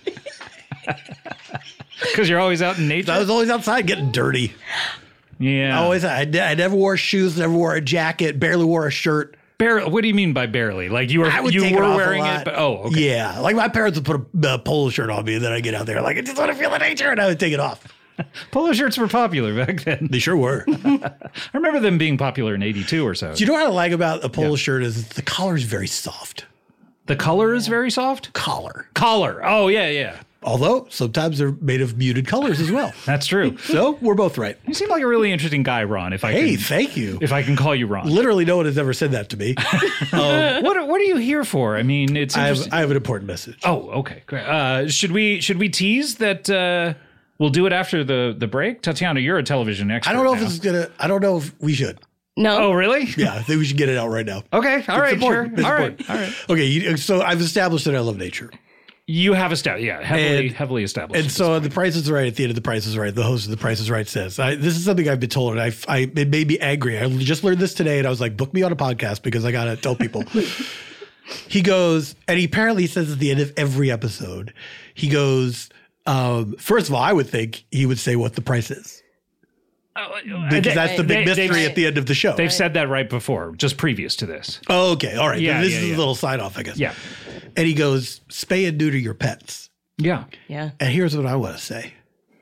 Because you're always out in nature. I was always outside getting dirty. yeah. I always, I, I never wore shoes, never wore a jacket, barely wore a shirt. Barely. What do you mean by barely? Like you were I would you take it were off a wearing lot. it, but oh, okay. Yeah. Like my parents would put a, a polo shirt on me, and then I get out there like, I just want to feel the nature, and I would take it off. Polo shirts were popular back then. They sure were. I remember them being popular in eighty-two or so. Do you know what I like about a polo shirt is the collar is very soft. The color is very soft. Collar. Collar. Oh yeah, yeah. Although sometimes they're made of muted colors as well. That's true. So we're both right. You seem like a really interesting guy, Ron. If I Hey, can, thank you. if I can call you Ron. Literally no one has ever said that to me. Um, What are- What are you here for? I mean, it's I interesting. have, I have an important message. oh, okay, great. Uh, should we should we tease that? Uh, we'll do it after the the break. Tatiana, you're a television expert. I don't know if now. this is gonna. I don't know if we should. No. Oh, really? Yeah, I think we should get it out right now. Okay. All right. Sure. important. It's All right. important. All right. Okay, you, so I've established that I love nature, You have established, yeah, heavily And- heavily established. and so the Price is Right. At the end of the Price is Right, the host of the Price is Right says, I, "This is something I've been told, and I, I, it made me angry. I just learned this today, and I was like, book me on a podcast because I gotta tell people." He goes, and he apparently says at the end of every episode, he goes, um, first of all, I would think he would say what the price is. Because that's the big They- they've- mystery at the end of the show. They've said that right before, just previous to this. Oh, okay. All right. Yeah, Then this yeah, is yeah. a little sign off, I guess. Yeah. And he goes, spay and neuter your pets. Yeah. Yeah. And here's what I want to say.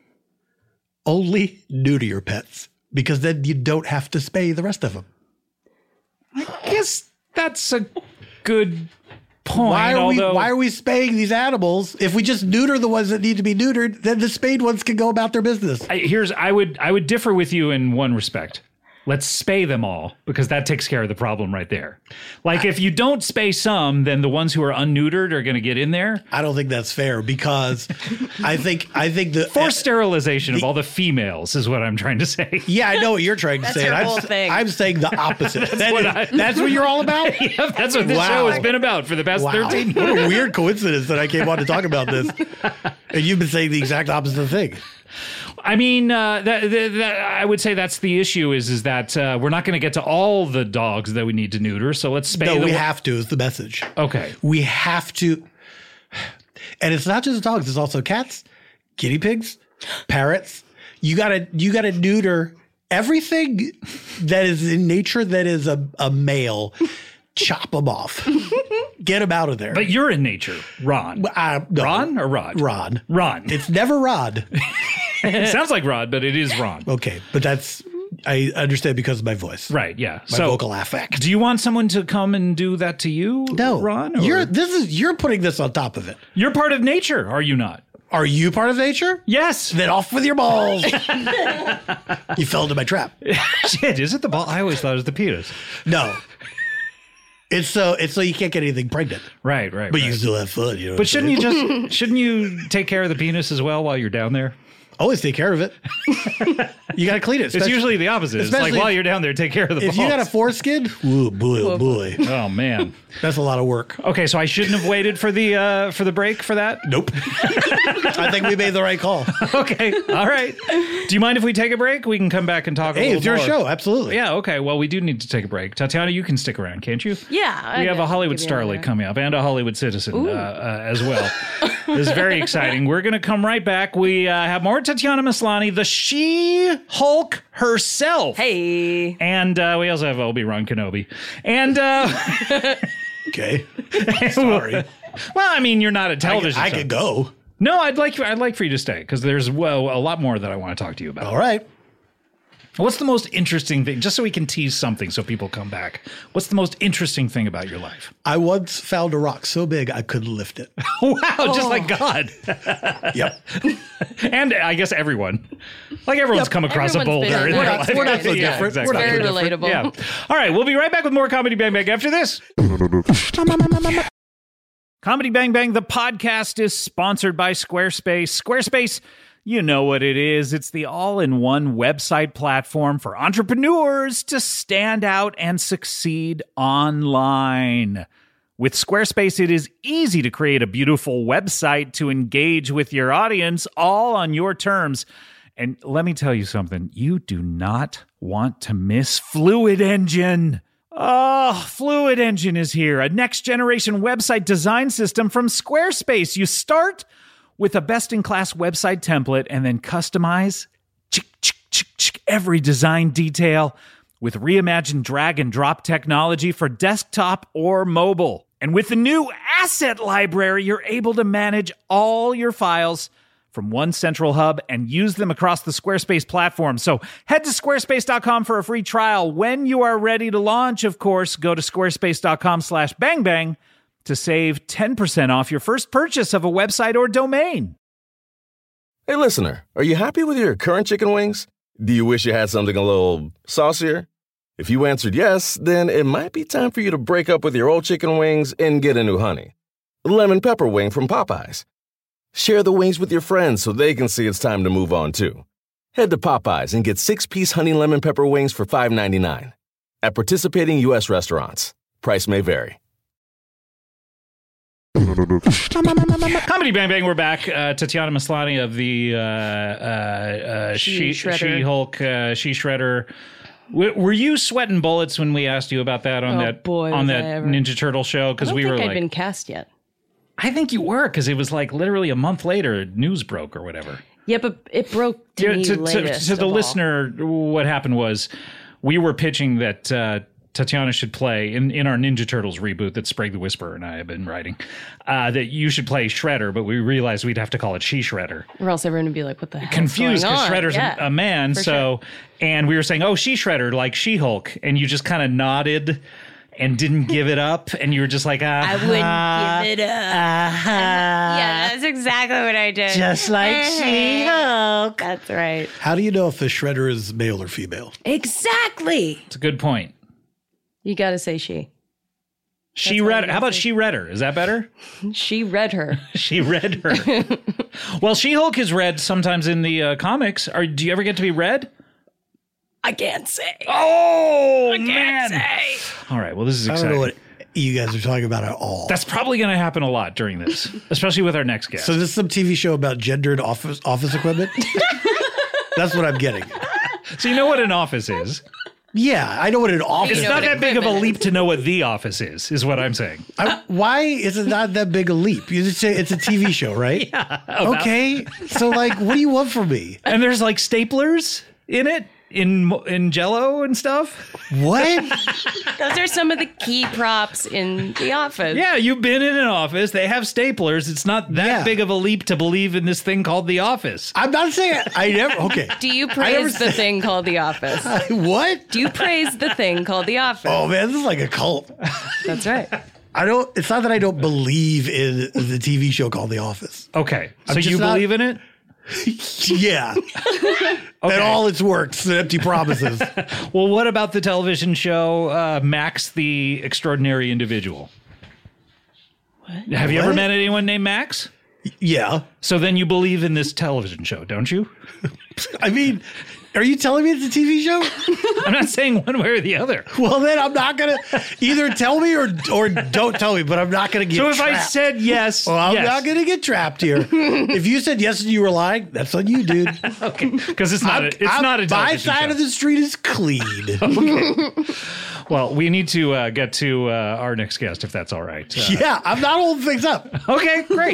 Only neuter your pets, because then you don't have to spay the rest of them. I guess that's a good point. Why are although, we why are we spaying these animals? If we just neuter the ones that need to be neutered, then the spayed ones can go about their business. I, here's I would I would differ with you in one respect. Let's spay them all because that takes care of the problem right there. Like if you don't spay some, then the ones who are unneutered are going to get in there. I don't think that's fair because I think I think the Forced sterilization of all the females is what I'm trying to say. yeah, I know what you're trying to That's say. your I'm, whole s- thing. I'm saying the opposite. That what is- I- that's what you're all about? Yeah, that's what this Wow. show has been about for the past Wow. thirteen What years. a weird coincidence that I came on to talk about this. And you've been saying the exact opposite thing. I mean, uh, that, that, that, I would say that's the issue is is that uh, we're not going to get to all the dogs that we need to neuter. So let's spay No, the we one- have to is the message. Okay. We have to. And it's not just dogs, it's also cats, guinea pigs, parrots. You gotta you gotta neuter everything that is in nature that is a, a male. Chop them off. Get them out of there. But you're in nature, Ron. Uh, no. Ron or Rod? Ron. Ron. It's never Rod. It sounds like Rod, but it is Ron. Okay, but that's I understand because of my voice. Right, yeah. My so vocal affect. do you want someone to come and do that to you, No, Ron? Or- You're this is you're putting this on top of it. You're part of nature, are you not? Are you part of nature? Yes. Then off with your balls. You fell into my trap. Shit, is it the ball? I always thought it was the penis. No. It's so it's so you can't get anything pregnant, Right, right. but right. you can still have fun. You know. But shouldn't you just shouldn't you take care of the penis as well while you're down there? Always take care of it. You got to clean it. It's especially- usually the opposite. It's like especially while if- you're down there, take care of the If balls. you got a foreskin, ooh, boy, oh boy. Oh, man. That's a lot of work. Okay, so I shouldn't have waited for the uh, for the break for that? Nope. I think we made the right call. Okay, all right. Do you mind if we take a break? We can come back and talk a Hey, little it's your more. show. Absolutely. Yeah, okay. Well, we do need to take a break. Tatiana, you can stick around, can't you? Yeah. We have a I'll Hollywood give you starlet another. coming up and a Hollywood citizen uh, uh, as well. This is very exciting. We're going to come right back. We uh, have more Tatiana Maslany, the She-Hulk herself. Hey. And uh, we also have Obi-Wan Kenobi. And, uh, Okay. Sorry. well, I mean, you're not a I, television I star. could go. No, I'd like I'd like for you to stay because there's well, a lot more that I want to talk to you about. All right. What's the most interesting thing, just so we can tease something so people come back? What's the most interesting thing about your life? I once found a rock so big I couldn't lift it. Wow, just like God. Yep. And I guess everyone. Like everyone's come across Everyone's a been boulder. in in that their life. We're not so Yeah, different. exactly. We're not Very so different. relatable. Yeah. All right, we'll be right back with more Comedy Bang Bang after this. Comedy Bang Bang, the podcast, is sponsored by Squarespace. Squarespace, you know what it is. It's the all-in-one website platform for entrepreneurs to stand out and succeed online. With Squarespace, it is easy to create a beautiful website to engage with your audience, all on your terms. And let me tell you something, you do not want to miss Fluid Engine. Oh, Fluid Engine is here, a next-generation website design system from Squarespace. You start with a best-in-class website template and then customize chick, chick, chick, chick, every design detail with reimagined drag-and-drop technology for desktop or mobile. And with the new Asset Library, you're able to manage all your files from one central hub and use them across the Squarespace platform. So head to squarespace dot com for a free trial. When you are ready to launch, of course, go to squarespace dot com slash bang bang to save ten percent off your first purchase of a website or domain. Hey, listener, are you happy with your current chicken wings? Do you wish you had something a little saucier? If you answered yes, then it might be time for you to break up with your old chicken wings and get a new honey. Lemon pepper wing from Popeyes. Share the wings with your friends so they can see it's time to move on, too. Head to Popeyes and get six-piece honey lemon pepper wings for five ninety-nine. At participating U S restaurants. Price may vary. Comedy Bang Bang, we're back. Uh, Tatiana Maslany of the uh, uh, uh, She, She-Shredder. She-Hulk, uh, She-Shredder. W- were you sweating bullets when we asked you about that on Oh, that boy, on was that I ever. Ninja Turtle show? I Because don't we think were I'd like, been cast yet. I think you were, because it was like literally a month later, news broke or whatever. Yeah, but it broke to Yeah, me to, to, latest to the of all. listener, what happened was we were pitching that uh, Tatiana should play in, in our Ninja Turtles reboot that Sprague the Whisperer and I have been writing, uh, that you should play Shredder, but we realized we'd have to call it She-Shredder. Or else everyone would be like, what the hell? Confused because because Shredder's a, a man, for so, and we were saying, oh, She-Shredder, like She-Hulk, and you just kind of nodded and didn't give it up, and you were just like, ah, I wouldn't give it up. Yeah, that's exactly what I did. just like She-Hulk. That's right. How do you know if the shredder is male or female? Exactly. It's a good point. You got to say she. She what read. I How about guess. she read her? Is that better? She read her. She read her. Well, She-Hulk is read sometimes in the uh, comics. Are do you ever get to be read? I can't say. Oh I can't man! say. All right. Well, this is I don't exciting. know what you guys are talking about at all. That's probably going to happen a lot during this, especially with our next guest. so this is some T V show about gendered office office equipment? That's what I'm getting. So you know what an office is? Yeah, I know what an office It's know not what that big of a equipment leap to know what the office is. Is what I'm saying. I, why is it not that big a leap? You just say it's a T V show, right? Yeah. Okay. So, like, what do you want from me? And there's like staplers in it, in in Jello and stuff. What? Those are some of the key props in The Office. Yeah, you've been in an office. They have staplers. It's not that Yeah. big of a leap to believe in this thing called the office. I'm not saying I never. Okay. Do you never praise the said- thing called The Office? What? Do you praise the thing called The Office? Oh man, this is like a cult. That's right. I don't. It's not that I don't believe in the T V show called The Office. Okay, so I'm just you not- believe in it? Yeah. And all its works and empty promises. Well, what about the television show uh, Max the Extraordinary Individual? What? Have you ever What? met anyone named Max? Yeah. So then you believe in this television show, don't you? I mean, are you telling me it's a T V show? I'm not saying one way or the other. Well, then I'm not going to either tell me or or don't tell me, but I'm not going to get So if trapped. I said yes, well, I'm yes. not going to get trapped here. If you said yes and you were lying, that's on you, dude. Okay, because it's not. I'm- A, it's I'm- not a my television side show. of the street is clean. Well, we need to uh, get to uh, our next guest, if that's all right. Uh, Yeah, I'm not holding things up. Okay, great.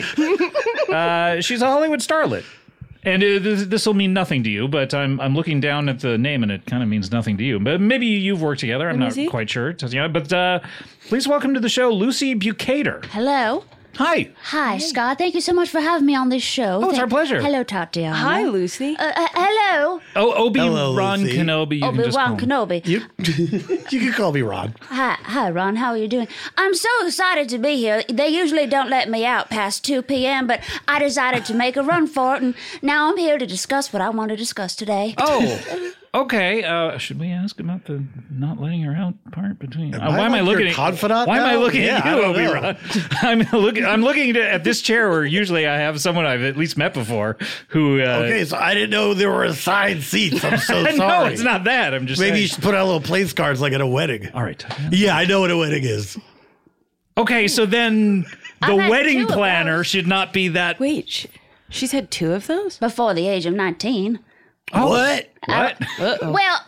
uh, she's a Hollywood starlet. And uh, this will mean nothing to you, but I'm I'm looking down at the name and it kind of means nothing to you. But maybe you've worked together. I'm me not see. quite sure. Tatiana. But uh, please welcome to the show, Lucy Bukater. Hello. Hi. Hi, Scott. Thank you so much for having me on this show. Oh, it's Thank- our pleasure. Hello, Tatiana. Hi, Lucy. Uh, uh, hello. Oh, Hello, Obi-Wan Lucy. Kenobi. You can just Obi-Wan call him. Kenobi. You, you can call me Ron. Hi, hi, Ron. How are you doing? I'm so excited to be here. They usually don't let me out past two p.m., but I decided to make a run for it, and now I'm here to discuss what I want to discuss today. Oh, okay. Uh, should we ask about the not letting her out part between? Uh, I why am I like looking your at confidant Why am I now? looking Yeah, at I you, don't know. Obi-Ron? I'm looking. I'm looking to, at this chair where usually I have someone I've at least met before. Who? Uh, Okay, so I didn't know there were assigned seats. I'm so sorry. no, it's not that. I'm just Maybe saying. you should put out little place cards like at a wedding. All right. Yeah, I know what a wedding is. Okay, so then the I've had wedding two of planner those. should not be that. Wait, sh- she's had two of those? Before the age of nineteen. Oh, What? What? Well,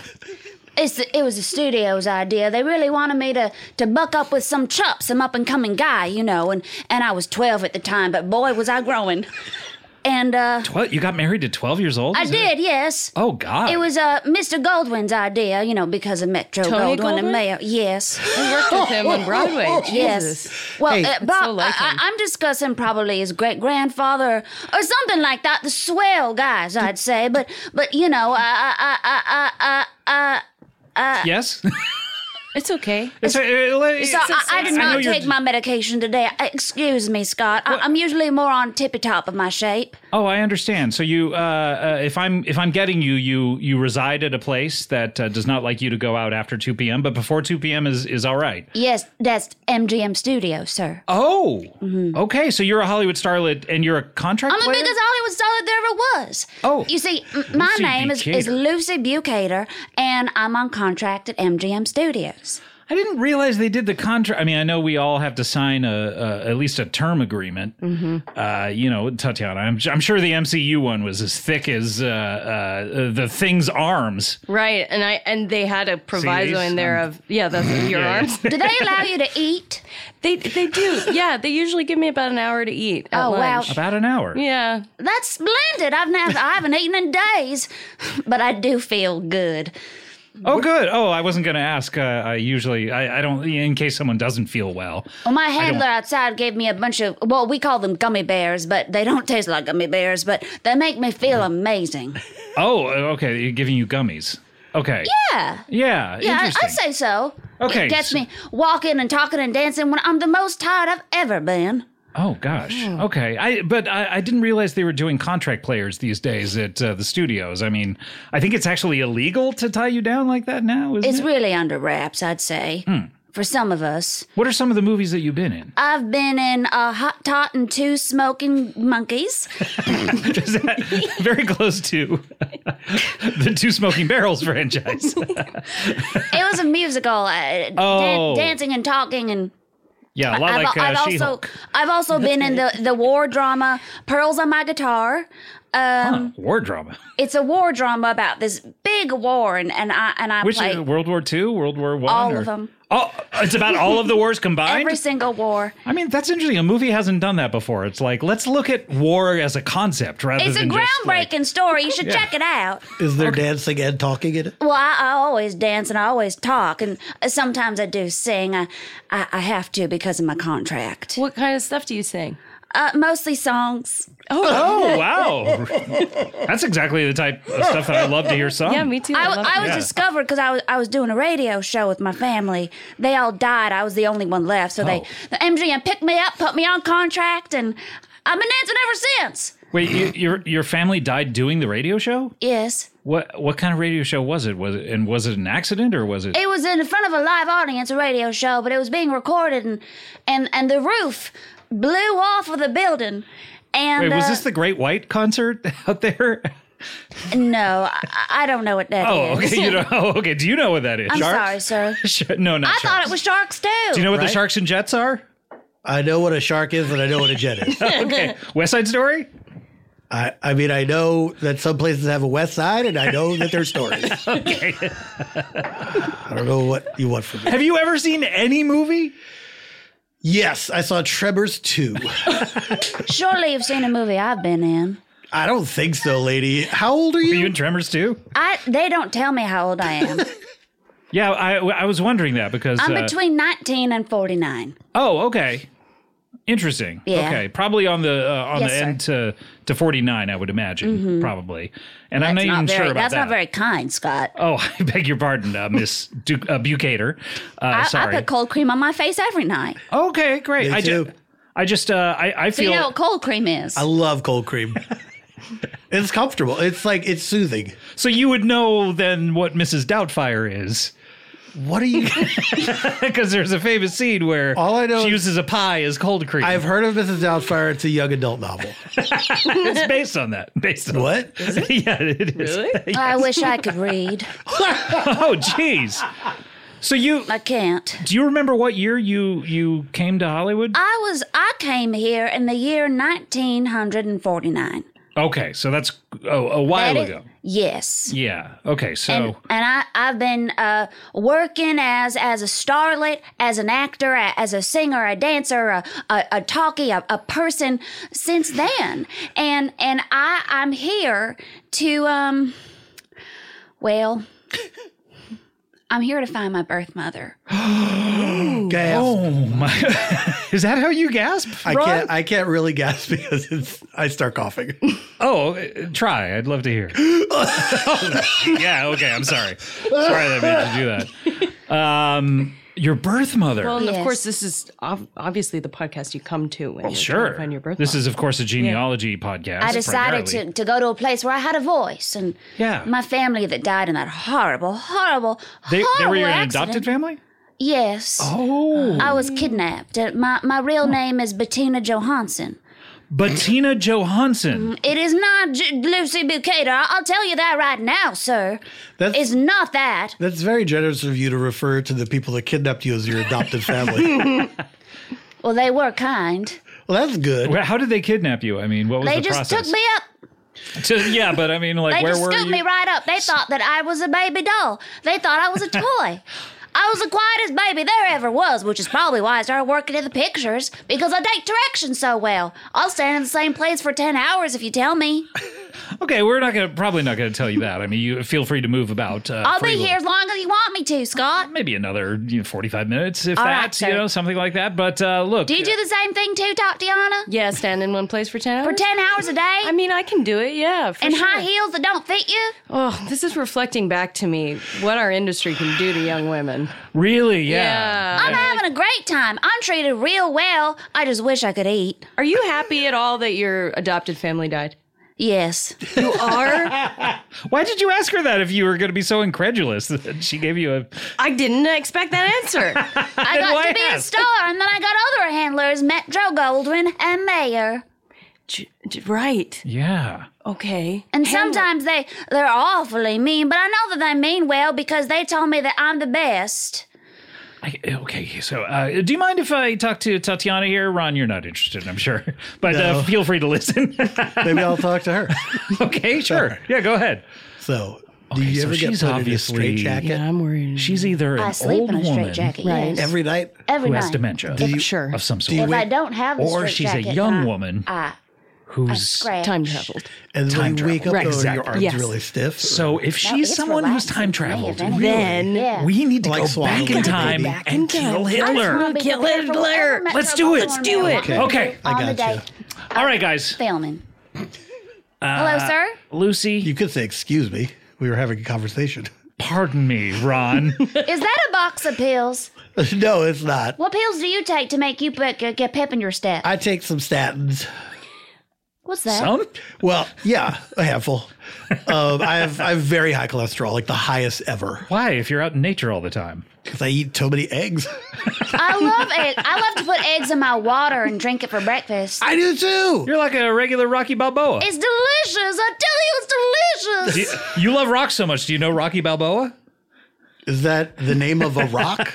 it's the, it was the studio's idea. They really wanted me to, to buck up with some chop, some up and coming guy, you know, and, and I was twelve at the time, but boy, was I growing. And uh, What? You got married at twelve years old? I Is it- did, yes. Oh God. It was uh, Mister Goldwyn's idea, you know, because of Metro Tony Goldwyn and Goldwyn? Mayor. Yes. I worked with him on Broadway. Yes. Jesus. Well, Hey, uh, It's Bob, so like I, him. I, I'm discussing probably his great grandfather or something like that. The swell guys, I'd say. But, but you know, I, I, I, I, I, I, Yes. It's okay. It's, uh, uh, So I, I did I know not you're- take my medication today. Uh, Excuse me, Scott. I, I'm usually more on tippy top of my shape. Oh, I understand. So you, uh, uh, if I'm if I'm getting you, you you reside at a place that uh, does not like you to go out after two p.m., but before two p.m. is is all right. Yes, that's M G M Studios, sir. Oh, okay. So you're a Hollywood starlet and you're a contract I'm the player? biggest Hollywood starlet there ever was. Oh. You see, m- my Lucy name is, is Bukater. Lucy Bukater, and I'm on contract at M G M Studios. I didn't realize they did the contract. I mean, I know we all have to sign a, a at least a term agreement. Mm-hmm. Uh, you know, Tatiana, I'm, I'm sure the M C U one was as thick as uh, uh, the thing's arms. Right, and I and they had a proviso these? in there Um, of yeah, that's your yeah. arms. Do they allow you to eat? They they do. Yeah, they usually give me about an hour to eat at Oh, wow. lunch. About an hour. Yeah. That's splendid. I've never, I haven't eaten in days, but I do feel good. Oh, good. Oh, I wasn't going to ask. Uh, I usually, I, I don't, in case someone doesn't feel well. Well, my handler outside gave me a bunch of, well, we call them gummy bears, but they don't taste like gummy bears, but they make me feel amazing. Oh, okay. Giving you gummies. Okay. Yeah. Yeah. Yeah, I, interesting. I'd say so. Okay, It gets so- me walking and talking and dancing when I'm the most tired I've ever been. Oh gosh. Okay. I but I, I didn't realize they were doing contract players these days at uh, the studios. I mean, I think it's actually illegal to tie you down like that now. Isn't It's it? really under wraps, I'd say, for some of us. What are some of the movies that you've been in? I've been in uh, Hot Tot and Two Smoking Monkeys. Is that very close to the Two Smoking Barrels franchise? It was a musical, uh, dan- Oh. dancing and talking and. Yeah, a lot I've, like uh, I've also She-Hulk. I've also been in the, the war drama Pearls on My Guitar. Um, Huh, war drama. It's a war drama about this big war, and, and I and I Which play uh, World War Two, World War One, all or- of them. Oh, it's about all of the wars combined. Every single war. I mean, that's interesting. A movie hasn't done that before. It's like, let's look at war as a concept rather It's a than just groundbreaking like, story. You should Yeah. check it out. Is there dancing and talking in it? Well, I, I always dance and I always talk, and sometimes I do sing. I, I, I have to because of my contract. What kind of stuff do you sing? Uh, mostly songs. Oh, wow. That's exactly the type of stuff that I love to hear sung. Yeah, me too. I, I, love I it. was Yeah. discovered because I was I was doing a radio show with my family. They all died. I was the only one left. So Oh. they the M G M picked me up, put me on contract, and I've been dancing ever since. Wait, you, your your family died doing the radio show? Yes, What what kind of radio show was it? Was it and was it an accident or was it? it was in front of a live audience, a radio show, but it was being recorded, and and and the roof blew off of the building. And Wait, was uh, this the Great White concert out there? no, I, I don't know what that Oh, is. okay. You know. Oh, okay. Do you know what that is? I'm Sharks? sorry, sir. Sh- no, not I sharks. thought it was sharks too. Do you know what the Right? Sharks and Jets are? I know what a shark is, and I know what a jet is. Okay. West Side Story? I, I mean, I know that some places have a west side, and I know that there's stories. Okay. I don't know what you want from me. Have you ever seen any movie? Yes, I saw Tremors two. Surely you've seen a movie I've been in. I don't think so, lady. How old are Are you? you in Tremors too? I they don't tell me how old I am. Yeah, I, I was wondering that because. I'm uh, between nineteen and forty-nine. Oh, okay. Interesting. Yeah. Okay, probably on the uh, on Yes, the sir. end to to forty-nine, I would imagine, probably. And I'm not That's even very, sure about That's that. not very kind, Scott. Oh, I beg your pardon, uh, Miss du- uh, Bucator. Uh, I, I sorry. put cold cream on my face every night. Okay, great. Me I too. just, I just, uh, I, I So feel. you know what cold cream is? I love cold cream. It's comfortable. It's like, it's soothing. So you would know then what Missus Doubtfire is, What are you? because there's a famous scene where All I know she is- uses a pie as cold cream. I've heard of Missus Doubtfire. It's a young adult novel. It's based on that. Based on What? yeah, it is. Really? I wish I could read. Oh, jeez. So you I can't. do you remember what year you you came to Hollywood? I was I came here in the year nineteen forty-nine. Okay, so that's a, a while That is- ago. Yes. Yeah. Okay, so And, and I, I've been uh, working as as a starlet, as an actor, a- as a singer, a dancer, a, a, a talkie, a, a person since then. And and I I'm here to um well I'm here to find my birth mother. Gasp. oh my, is that how you gasp? I Ron? can't. I can't really gasp because it's. I start coughing. Oh, uh, try. I'd love to hear. Yeah. Okay. I'm sorry. Sorry that made you do that. Um, your birth mother. Well, and of Yes. course, this is ov- obviously the podcast you come to when you're trying sure. to find your birth This mom. is, of course, a genealogy podcast. I decided primarily. to, to go to a place where I had a voice, and Yeah. my family that died in that horrible, horrible, They, horrible they were your accident. adopted family. Yes. Oh, I was kidnapped. Uh, My my real name is Bettina Johansson. Bettina Johansson. It is not J- Lucy Bucator. I- I'll tell you that right now, sir. That's It's not that. that's very generous of you to refer to the people that kidnapped you as your adopted family. Well, they were kind. Well, that's good. Well, how did they kidnap you? I mean, what was They the just process? took me up. To- yeah, but I mean, like, They where just were scooped you? me right up. They thought that I was a baby doll. They thought I was a toy. I was the quietest baby there ever was, which is probably why I started working in the pictures, because I take directions so well. I'll stand in the same place for ten hours if you tell me. Okay, we're not gonna probably not gonna tell you that. I mean, you feel free to move about. Uh, I'll freely. be here as long as you want me to, Scott. Maybe another you know, forty-five minutes, if All that, right, sir. you know, something like that. But uh, look, Do you do the same thing too, Tatiana? Yeah, stand in one place for ten hours. For ten hours a day? I mean, I can do it. Yeah, for and sure. high heels that don't fit you? Oh, this is reflecting back to me what our industry can do to young women. really, yeah. Yeah. I'm having a great time. I'm treated real well. I just wish I could eat. Are you happy at all that your adopted family died? Yes. You are? Why did you ask her that if you were going to be so incredulous that she gave you a? I didn't expect that answer. I got why to be a ask? star, and then I got other handlers, Metro Goldwyn and Mayer. J- j- right. Yeah. Okay. And sometimes they, they're awfully mean, but I know that they mean well because they told me that I'm the best. I, okay, so uh, do you mind if I talk to Tatiana here? Ron, you're not interested, I'm sure, but uh, No. feel free to listen. Maybe I'll talk to her. Okay, sure. Yeah, go ahead. So, do Okay, you so ever get she's put in a obviously- straight jacket Yeah, I'm worried. She's either an I sleep old in a straight woman jacket, Right. yes. every night? Every who night. has dementia Do you- Sure. of some Do you sort, If I wake- don't have the or straight she's a jacket, young I- woman I, I who's scratch. Time traveled. And Time when you wake up, travel. though, Right, your exactly. arms Yes. really stiff. So if No, she's it's someone who's relaxing time for me, traveled, if anything. Then Yeah. we need to Like go swallowing back in like a time baby. Back and in kill time. I just Hitler. wanna be Kill prepared for Hitler. whatever Metro Let's do it. Goldwyn Let's will do it. want me to Okay. do I on the got day you. All right, guys. filming. Hello, sir. Lucy, You could say, excuse me. We were having a conversation. pardon me, Ron. Is that a box of pills? No, it's not. What pills do you take to make you pe- get get pep in your step? I take some statins. What's that? Some? Well, yeah, a handful. um, I have I have very high cholesterol, like the highest ever, Why? If you're out in nature all the time. because I eat so many eggs. I love egg. I love to put eggs in my water and drink it for breakfast. I do too. You're like a regular Rocky Balboa. It's delicious. I tell you, it's delicious. Do you, you love rock so much. Do you know Rocky Balboa? Is that the name of a rock?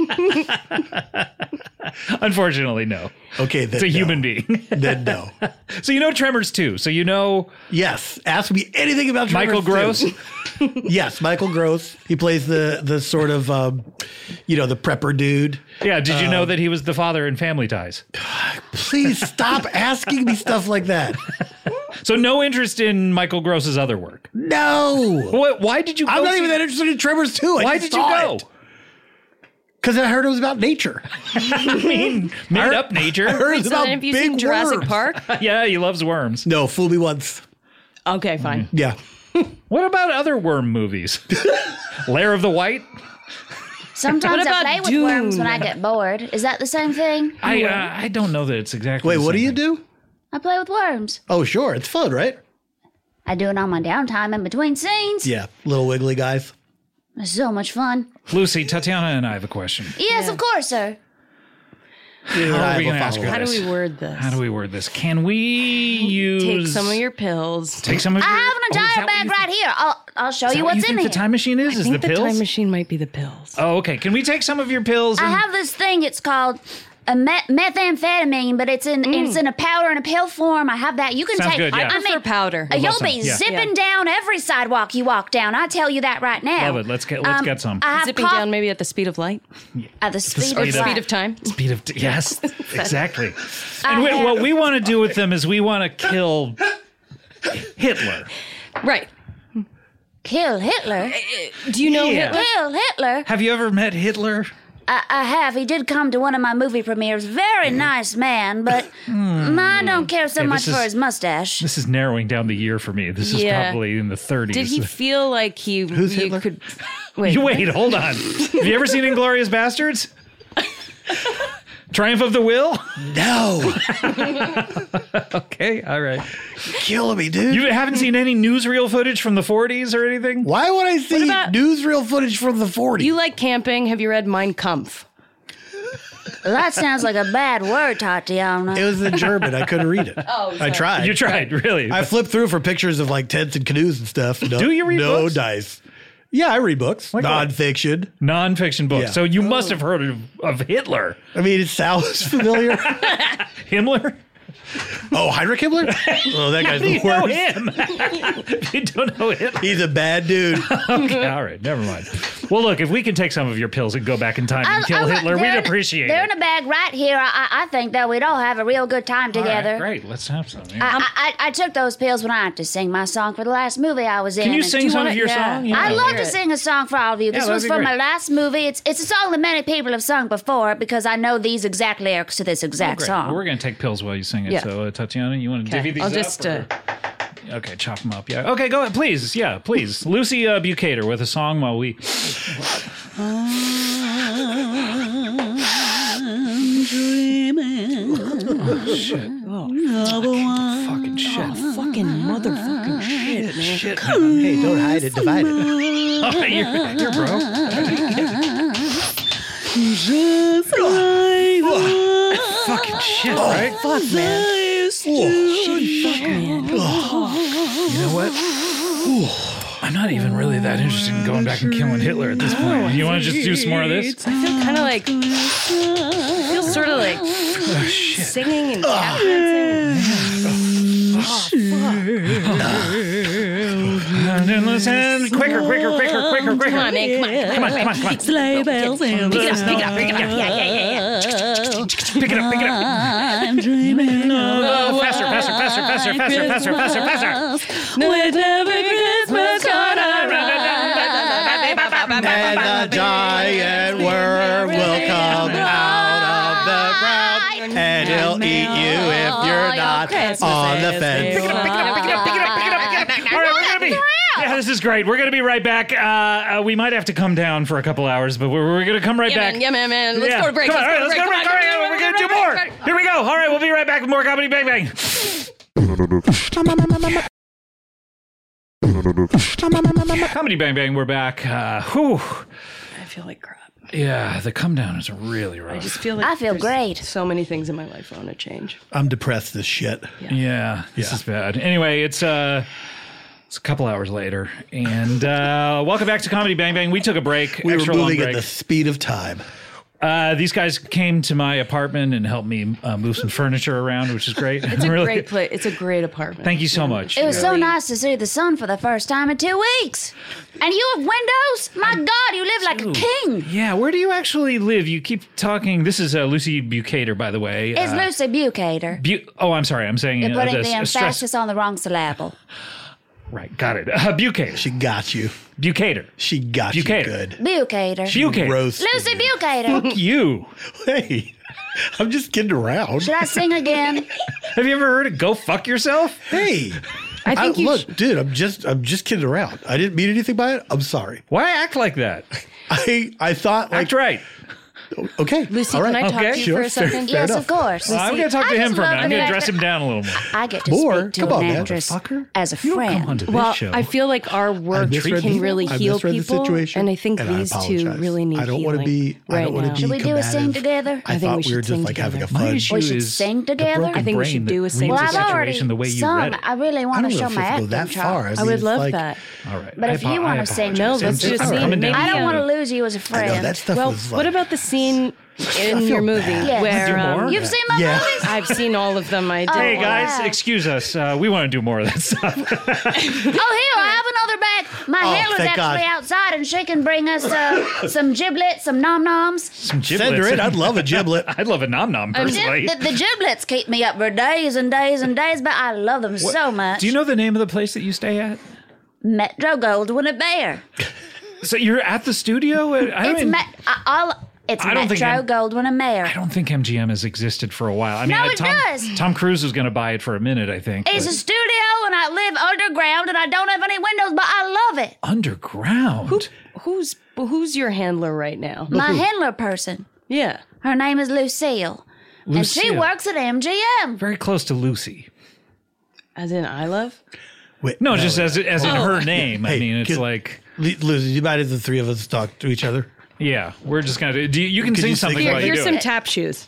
Unfortunately, no. Okay, then It's a no. human being. Then no. So you know Tremors too. So you know Yes. Ask me anything about Tremors Michael Gross. two. Yes, Michael Gross. He plays the the sort of um, you know, the prepper dude. Yeah. Did you Um, know that he was the father in Family Ties? Please stop asking me stuff like that. So no interest in Michael Gross's other work. No. What? Why did you? I'm go not see- even that interested in Tremors two. I Why just did you saw go? it. Because I heard it was about nature. I mean, made up nature. I heard it's So about then have you big seen Jurassic worms. Park? Yeah, he loves worms. No, fool me once. Okay, fine. Yeah. What about other worm movies? Lair of the White. Sometimes What I about play with Dune? worms when I get bored. Is that the same thing? I uh, I don't know that it's exactly. Wait, the what do same you thing. do? I play with worms. Oh, sure. It's fun, right? I do it on my downtime in between scenes. Yeah. Little wiggly guys. It's so much fun. Lucy, Tatiana, and I have a question. Yes, of course, sir. You and How I are we have a gonna ask her follow-up. How do this? we word this? How do we word this? Can we use Take some of your pills. take some of I your? have an Oh, is entire that what bag you right here. I'll I'll show Is that you what what's you in think here. the time machine is? I Is think the the pills? time machine might be the pills. Oh, okay. Can we take some of your pills? I and- have this thing. It's called a me- methamphetamine, but it's in it's in a powder and a pill form. I have that. You can Sounds take. good, yeah. I I prefer mean, powder. uh, you'll some, be yeah. zipping Yeah. down every sidewalk you walk down. I tell you that right now. Love it. Let's get let's Um, get some. I have Zipping cough- down maybe at the speed of light. at the speed, speed of, of- light. Speed of time. Speed of yes, exactly. I And we, have- what we want to do with them is we want to kill Hitler. Right. Kill Hitler. Do you know Yeah. Hitler? Kill Hitler. Have you ever met Hitler? I, I have. He did come to one of my movie premieres. Very nice man, but I don't care so Yeah, much this for is- his mustache. This is narrowing down the year for me. This is Yeah. probably in the thirties. Did he feel like he Who's you Hitler? could wait? You wait, hold on. Have you ever seen Inglourious Bastards? Triumph of the Will? No. Okay, all right. Killing me, dude. You haven't seen any newsreel footage from the forties or anything? Why would I see about- newsreel footage from the forties? You like camping? Have you read Mein Kampf? Well, that sounds like a bad word, Tatiana. It was in German. I couldn't read it. Oh, I sorry. tried. You tried, really? I flipped through for pictures of like tents and canoes and stuff. No, Do you read no books? dice. Yeah, I read books. Like what? Nonfiction. Non-fiction books. Yeah. So you must have heard of, of Hitler. I mean, it sounds familiar. Himmler? Oh, Heinrich Himmler? Oh, that guy's Do the you know worst. him? You don't know Hitler? He's a bad dude. Okay, all right, never mind. Well, look, if we can take some of your pills and go back in time and I- kill I- Hitler, they're we'd in- appreciate They're it. in a bag right here. I, I I think that we'd all have a real good time All right, together. great, let's have some. yeah. I, I, I took those pills when I had to sing my song for the last movie I was in. Can you and- sing some wanna- of your yeah. song? Yeah. I'd love hear to it. sing a song for all of you. This that'd was be from great. my last movie. It's it's a song that many people have sung before because I know these exact lyrics to this exact Great. song. Well, we're going to take pills while you sing it. Yeah. So, uh, Tatiana, you want to divvy these I'll up? just. or- Uh, Okay, chop them up. Yeah. Okay, go ahead, please. Yeah, please. Lucy uh, Bucator with a song while we. Fucking shit. fucking motherfucking shit, man. Shit. Hey, don't hide it, divide it. Oh, you're, you're broke. Fucking shit, right? Fuck, man. Shitty fuck, man. You know what? I'm not even really that interested in going back and killing Hitler at this point. You want to just do some more of this? I feel kind of like. I feel sort of like singing and tap dancing. And then listen, quicker, quicker, quicker, quicker, quicker. Come on, man. Come on. Come on, come on, come on. Sleigh bells in Pick it up, pick it up, pick it up. Yeah, yeah, yeah, yeah. Pick it up, pick it up. I'm dreaming of Oh, faster, faster, faster, faster, faster, faster, faster, faster. with every Christmas card I And the giant worm will come out of the ground and he'll eat you if you're not on the fence. Pick it up, pick it up, pick it up, pick it up, pick it up, pick it up. All right, we're gonna be. Yeah, this is great. We're gonna be right back. Uh, uh, we might have to come down for a couple hours, but we're, we're gonna come right Yeah, back. man, yeah, man, man. Let's Yeah. go to break. Come on, all right, Let's let's go go to to break. break. All right, we're gonna do more. Here we go. All right, we'll be right back with more Comedy Bang Bang. Comedy Bang Bang, we're back. Uh, whew. I feel like crap. Yeah, the come down is really rough. I just feel like I feel there's great. So many things in my life I want to change. I'm depressed as shit. Yeah, this Yeah. is bad. Anyway, it's uh, it's a couple hours later, and uh, welcome back to Comedy Bang Bang. We took a break. We were extra long moving break. at the speed of time. Uh, these guys came to my apartment and helped me uh, move some furniture around, which is great. It's a Really- great place. It's a great apartment. Thank you so much. It was so Really? nice to see the sun for the first time in two weeks. And you have windows? My God, you live like a king. Yeah, where do you actually live? You keep talking. This is uh, Lucy Bucator, by the way. It's uh, Lucy Bucator. Bu- oh, I'm sorry. I'm saying You're uh, putting this, the uh, stress- emphasis on the wrong syllable. Right, got it. Uh, Bucator. She got you. Bucator. She got you Bucator. good. Bucator. Bucator. Roasted Lucy you. Bucator. You. Hey, I'm just kidding around. Should I sing again? Have you ever heard of "Go Fuck Yourself"? Hey, I think you look, should- dude. I'm just, I'm just kidding around. I didn't mean anything by it. I'm sorry. Why act like that? I, I thought like, Act right. okay, Lucy, all right. can I talk Okay. to you Sure, for a fair- second? fair Yes, enough. of course. Well, I'm going to talk I to him just for a love minute. I'm the going to fact dress that him down a little more. I get to More? speak to Come on, an man. actress Motherfucker. as a You don't come friend. onto this Well, show. I feel like our work misread can the- really I heal misread the people, situation, and I think and I these two apologize. really need I don't healing want to be. I right don't want to now. be. Should we do a combative. sing together? I, I think thought we we were should just sing like having a together. My fun. issue We should is sing the together? broken I think we brain should that do a sing reads Well, the I've already situation the way you sung. read it. I really I want don't to know show if my it's go acting that chops. far. I, I mean, would it's love like, that. All right. But I if you apo- I wanna sing- apologize. No, I'm let's just- just I'm sing. coming down. I don't Yeah. want to lose you as a I friend. know that stuff Well, was like. what about the scene in feel your movie bad. Yes. where Do more? um, You've seen my Yeah. movies? I've seen all of them. I did. Hey Oh, guys, wow. excuse us. Uh, we want to do more of that stuff. Oh, here, I have another bag. My Oh, handler's thank actually God. outside, and she can bring us uh, some giblets, some nom-noms. Some giblets. Send her in. I'd love a giblet. I'd love a nom nom The, personally. the, the giblets keep me up for days and days and days, but I love them so much. Do you know the name of the place that you stay at? Metro Goldwyn at Bear. So you're at the studio? I It's mean, Met. I, I'll, it's I don't think Metro I'm- Goldwyn and Mayor. I don't think M G M has existed for a while. I mean, No, uh, it Tom, does. Tom Cruise was going to buy it for a minute, I think. It's but- a studio, and I live underground, and I don't have any windows, but I love it. underground. Who's who's your handler right now? My handler person, Yeah. her name is Lucille, and she Lucille. works at M G M. Very close to Lucy. As in I love? Wait, No, just as as in her name. I Hey, mean, it's can- like, Liz, do you mind if the three of us talk to each other? yeah, we're just gonna do. do you, you can Could sing you sing something Here, while you Here's do some it. tap shoes.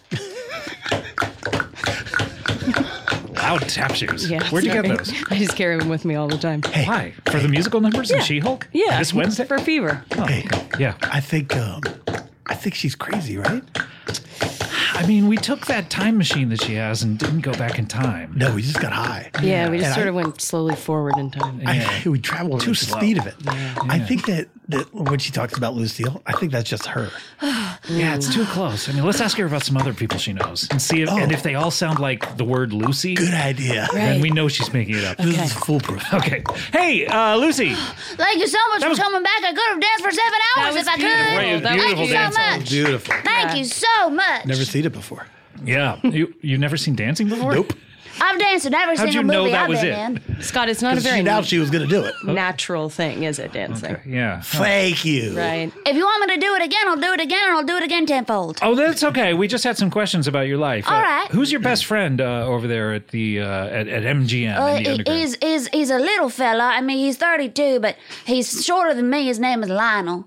Loud tap shoes. Yeah. Where'd you sorry. get those? I just carry them with me all the time. Why? For the musical numbers in She-Hulk? Yeah. This Wednesday? For Fever. Oh, Hey. okay. Yeah. I think. Um, I think she's crazy, right? I mean, we took that time machine that she has and didn't go back in time. No, we just got high. Yeah, we just And sort I- of went slowly forward in time. I, we traveled Too at the slow. speed of it. I think that, that when she talks about Lucille, I think that's just her. Yeah, it's too close. I mean, let's ask her about some other people she knows and see if, Oh. and if they all sound like the word Lucy, Good idea. then we know she's making it up. This Okay. is foolproof. Okay. Hey, uh, Lucy. Thank you so much That for was- coming back. I could have danced for seven hours was if I beautiful. could. Right, it was That was Thank you so beautiful much. Beautiful. Thank Yeah. you so much. Never seen it before. Yeah. You you've never seen dancing before? Nope. I've danced in every How'd single you know movie that I've was been it? in. Scott, it's not a Because very she announced she was going to do it. natural thing, is it, dancing? Yeah. Thank you. Right. If you want me to do it again, I'll do it again, and I'll do it again tenfold. Oh, that's okay. We just had some questions about your life. All Uh, right. Who's your best friend uh, over there at the uh, at, at M G M Uh, in the he- underground? he's, he's, he's a little fella. I mean, he's thirty-two, but he's shorter than me. His name is Lionel.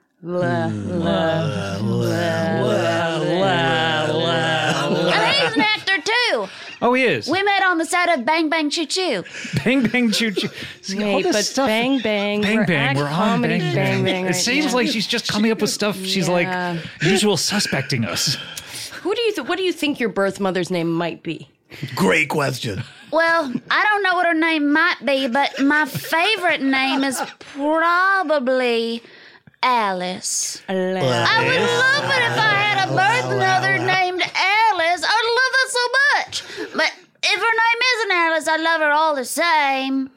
And he's an actor, too. Oh, he is. We met on the set of Bang Bang Choo Choo. Bang bang choo choo. See, all Wait, this but stuff. bang bang, Bang we're bang. at We're on comedy bang bang bang. bang It right seems now. like she's just coming up with stuff. She's Yeah. like usual suspecting us. Who do you th- what do you think your birth mother's name might be? Great question. Well, I don't know what her name might be, but my favorite name is probably Alice. I would love it if I had a birth mother named Alice. I'd love that so much. But if her name isn't Alice, I love her all the same.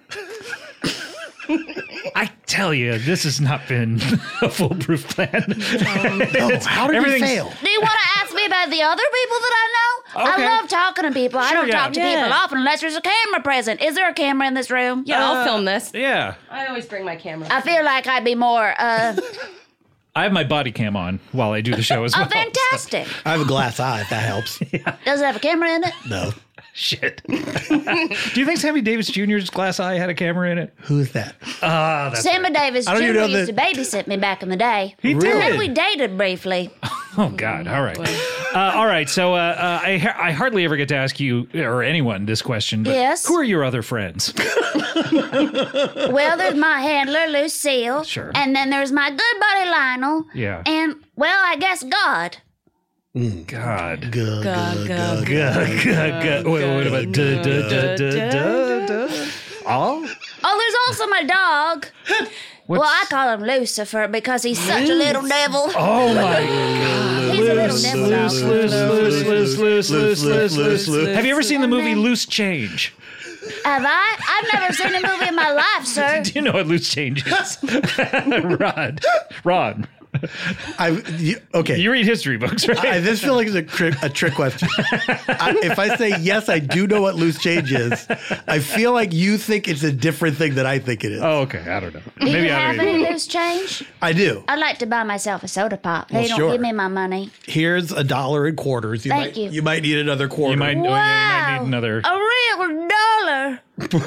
I tell you, this has not been a foolproof plan. Oh, how did you everything's- fail? Do you want to ask me about the other people that I know? Okay. I love talking to people. I Sure, don't yeah. talk to Yeah. people often unless there's a camera present. Is there a camera in this room? Yeah, I'll film this. yeah. I always bring my camera. I feel like I'd be more, uh, I have my body cam on while I do the show as Oh, well. fantastic. I have a glass eye, if that helps. Does it have a camera in it? No. Shit. Do you think Sammy Davis Junior's glass eye had a camera in it? Who's that? Ah, that's Sammy Davis I don't even Junior know used to babysit me back in the day. He And then did. we dated briefly. Oh God! All right, uh, all right. So uh, uh, I ha- I hardly ever get to ask you or anyone this question. But Yes. Who are your other friends? Well, there's my handler, Lucille. Sure. And then there's my good buddy, Lionel. Yeah. And, well, I guess God. God. Good, God, good, God, good. God. God. God. Wait, what about duh, duh, duh, duh, duh, duh? Oh. Oh, there's also my dog. What's- Well, I call him Lucifer because he's such a little devil. Oh my God. He's a little devil dog. Loose, loose, loose, loose, loose, loose, loose, loose, loose. Have you ever seen the movie Loose Change? Have I? I've never seen a movie in my life, sir. Do you know what Loose Change is? Rod. Rod. I, you, okay. You read history books, right? I, this feels like it's a trick, a trick question. I, if I say yes, I do know what loose change is. I feel like you think it's a different thing than I think it is. Oh, okay. I don't know. Do Maybe you I have don't any even. loose change? I do. I'd like to buy myself a soda pop. They Well, don't sure. give me my money. Here's a dollar in quarters. You Thank might, you. You might need another quarter. You might, oh, yeah, you might Wow. need another. A real dollar.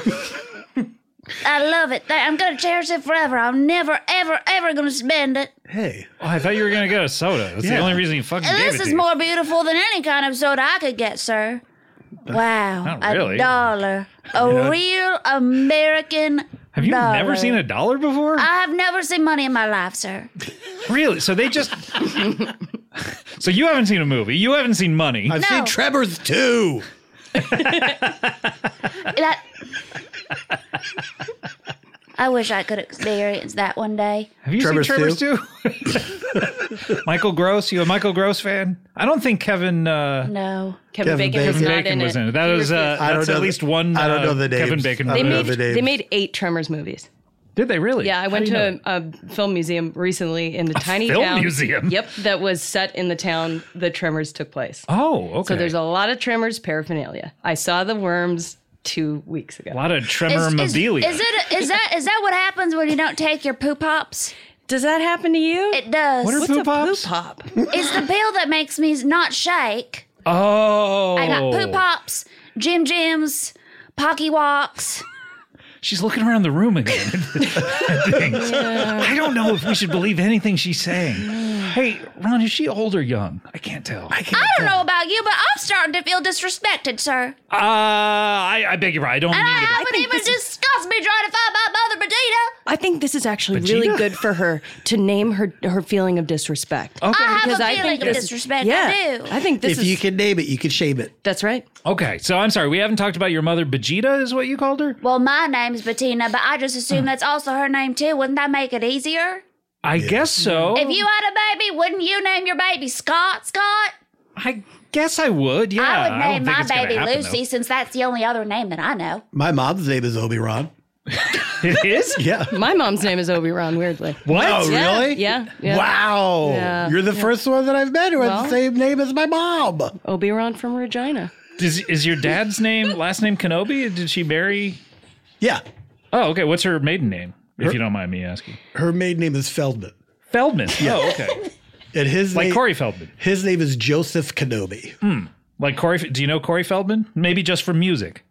I love it. I'm going to cherish it forever. I'm never, ever, ever going to spend it. Hey. Oh, I thought you were going to get a soda. That's the Yeah. only reason you fucking And gave this it is to you. more beautiful than any kind of soda I could get, sir. Wow. Not really. A dollar. A real American Have you dollar. never seen a dollar before? I have never seen money in my life, sir. Really? So they just. So you haven't seen a movie. You haven't seen money. I've No. seen Tremors too. That... I wish I could experience that one day. Have you Tremors seen Tremors too? Michael Gross. You a Michael Gross fan? I don't think Kevin. Uh, No. Kevin, Kevin Bacon, Bacon. was Kevin not Bacon in was it. in it. That He was uh, refused. I don't that's know at the- least one. I don't uh, know the Kevin names. Bacon. I They don't know movie. the made names. they made eight Tremors movies. Did they really? Yeah, I How went do you to know a, a film museum recently in the tiny film town. museum? Yep, that was set in the town the Tremors took place. Oh, okay. So there's a lot of Tremors paraphernalia. I saw the worms two weeks ago. a lot of Tremor Is, is, mobilia. is it? Is that? Is that what happens when you don't take your poo pops? Does that happen to you? It does. What are What's poo a pops? poo pop? It's the pill that makes me not shake. Oh, I got poo pops, Jim Jims, Pocky Walks. She's looking around the room again. I think. I don't know if we should believe anything she's saying. Hey, Ron, is she old or young? I can't tell. I can't. I don't know about you, but I'm starting to feel disrespected, sir. Uh, I, I beg your pardon. I don't And I mean to. haven't even discussed me trying to find my mother, Bettina. I think this is actually Vegeta? really good for her to name her her feeling of disrespect. Okay. I have Because a I feeling think of this- disrespect. Yeah, I do. I think this If is you can name it, you can shame it. that's right. Okay, so I'm sorry. We haven't talked about your mother, Vegeta, is what you called her? Well, my name's Bettina, but I just assume that's also her name too. Wouldn't that make it easier? I guess so. If you had a baby, wouldn't you name your baby Scott? Scott? I guess I would. Yeah. I would don't name think my it's gonna baby happen, Lucy, since that's the only other name that I know. My mom's name is Obi-Ron. though. It is? Yeah. My mom's name is Obi-Ron, weirdly. What? Oh, Yeah, really? yeah, yeah. Wow. Yeah, You're the first one that I've met who has Well- the same name as my mom. Obi-Ron from Regina. Is, is your dad's name, last name Kenobi? Did she marry? Yeah. Oh, okay. What's her maiden name, if you don't mind me asking? Her maiden name is Feldman. Feldman. Oh, okay. And his Like name, Corey Feldman. his name is Joseph Kenobi. Like Corey. Do you know Corey Feldman? Maybe just from music.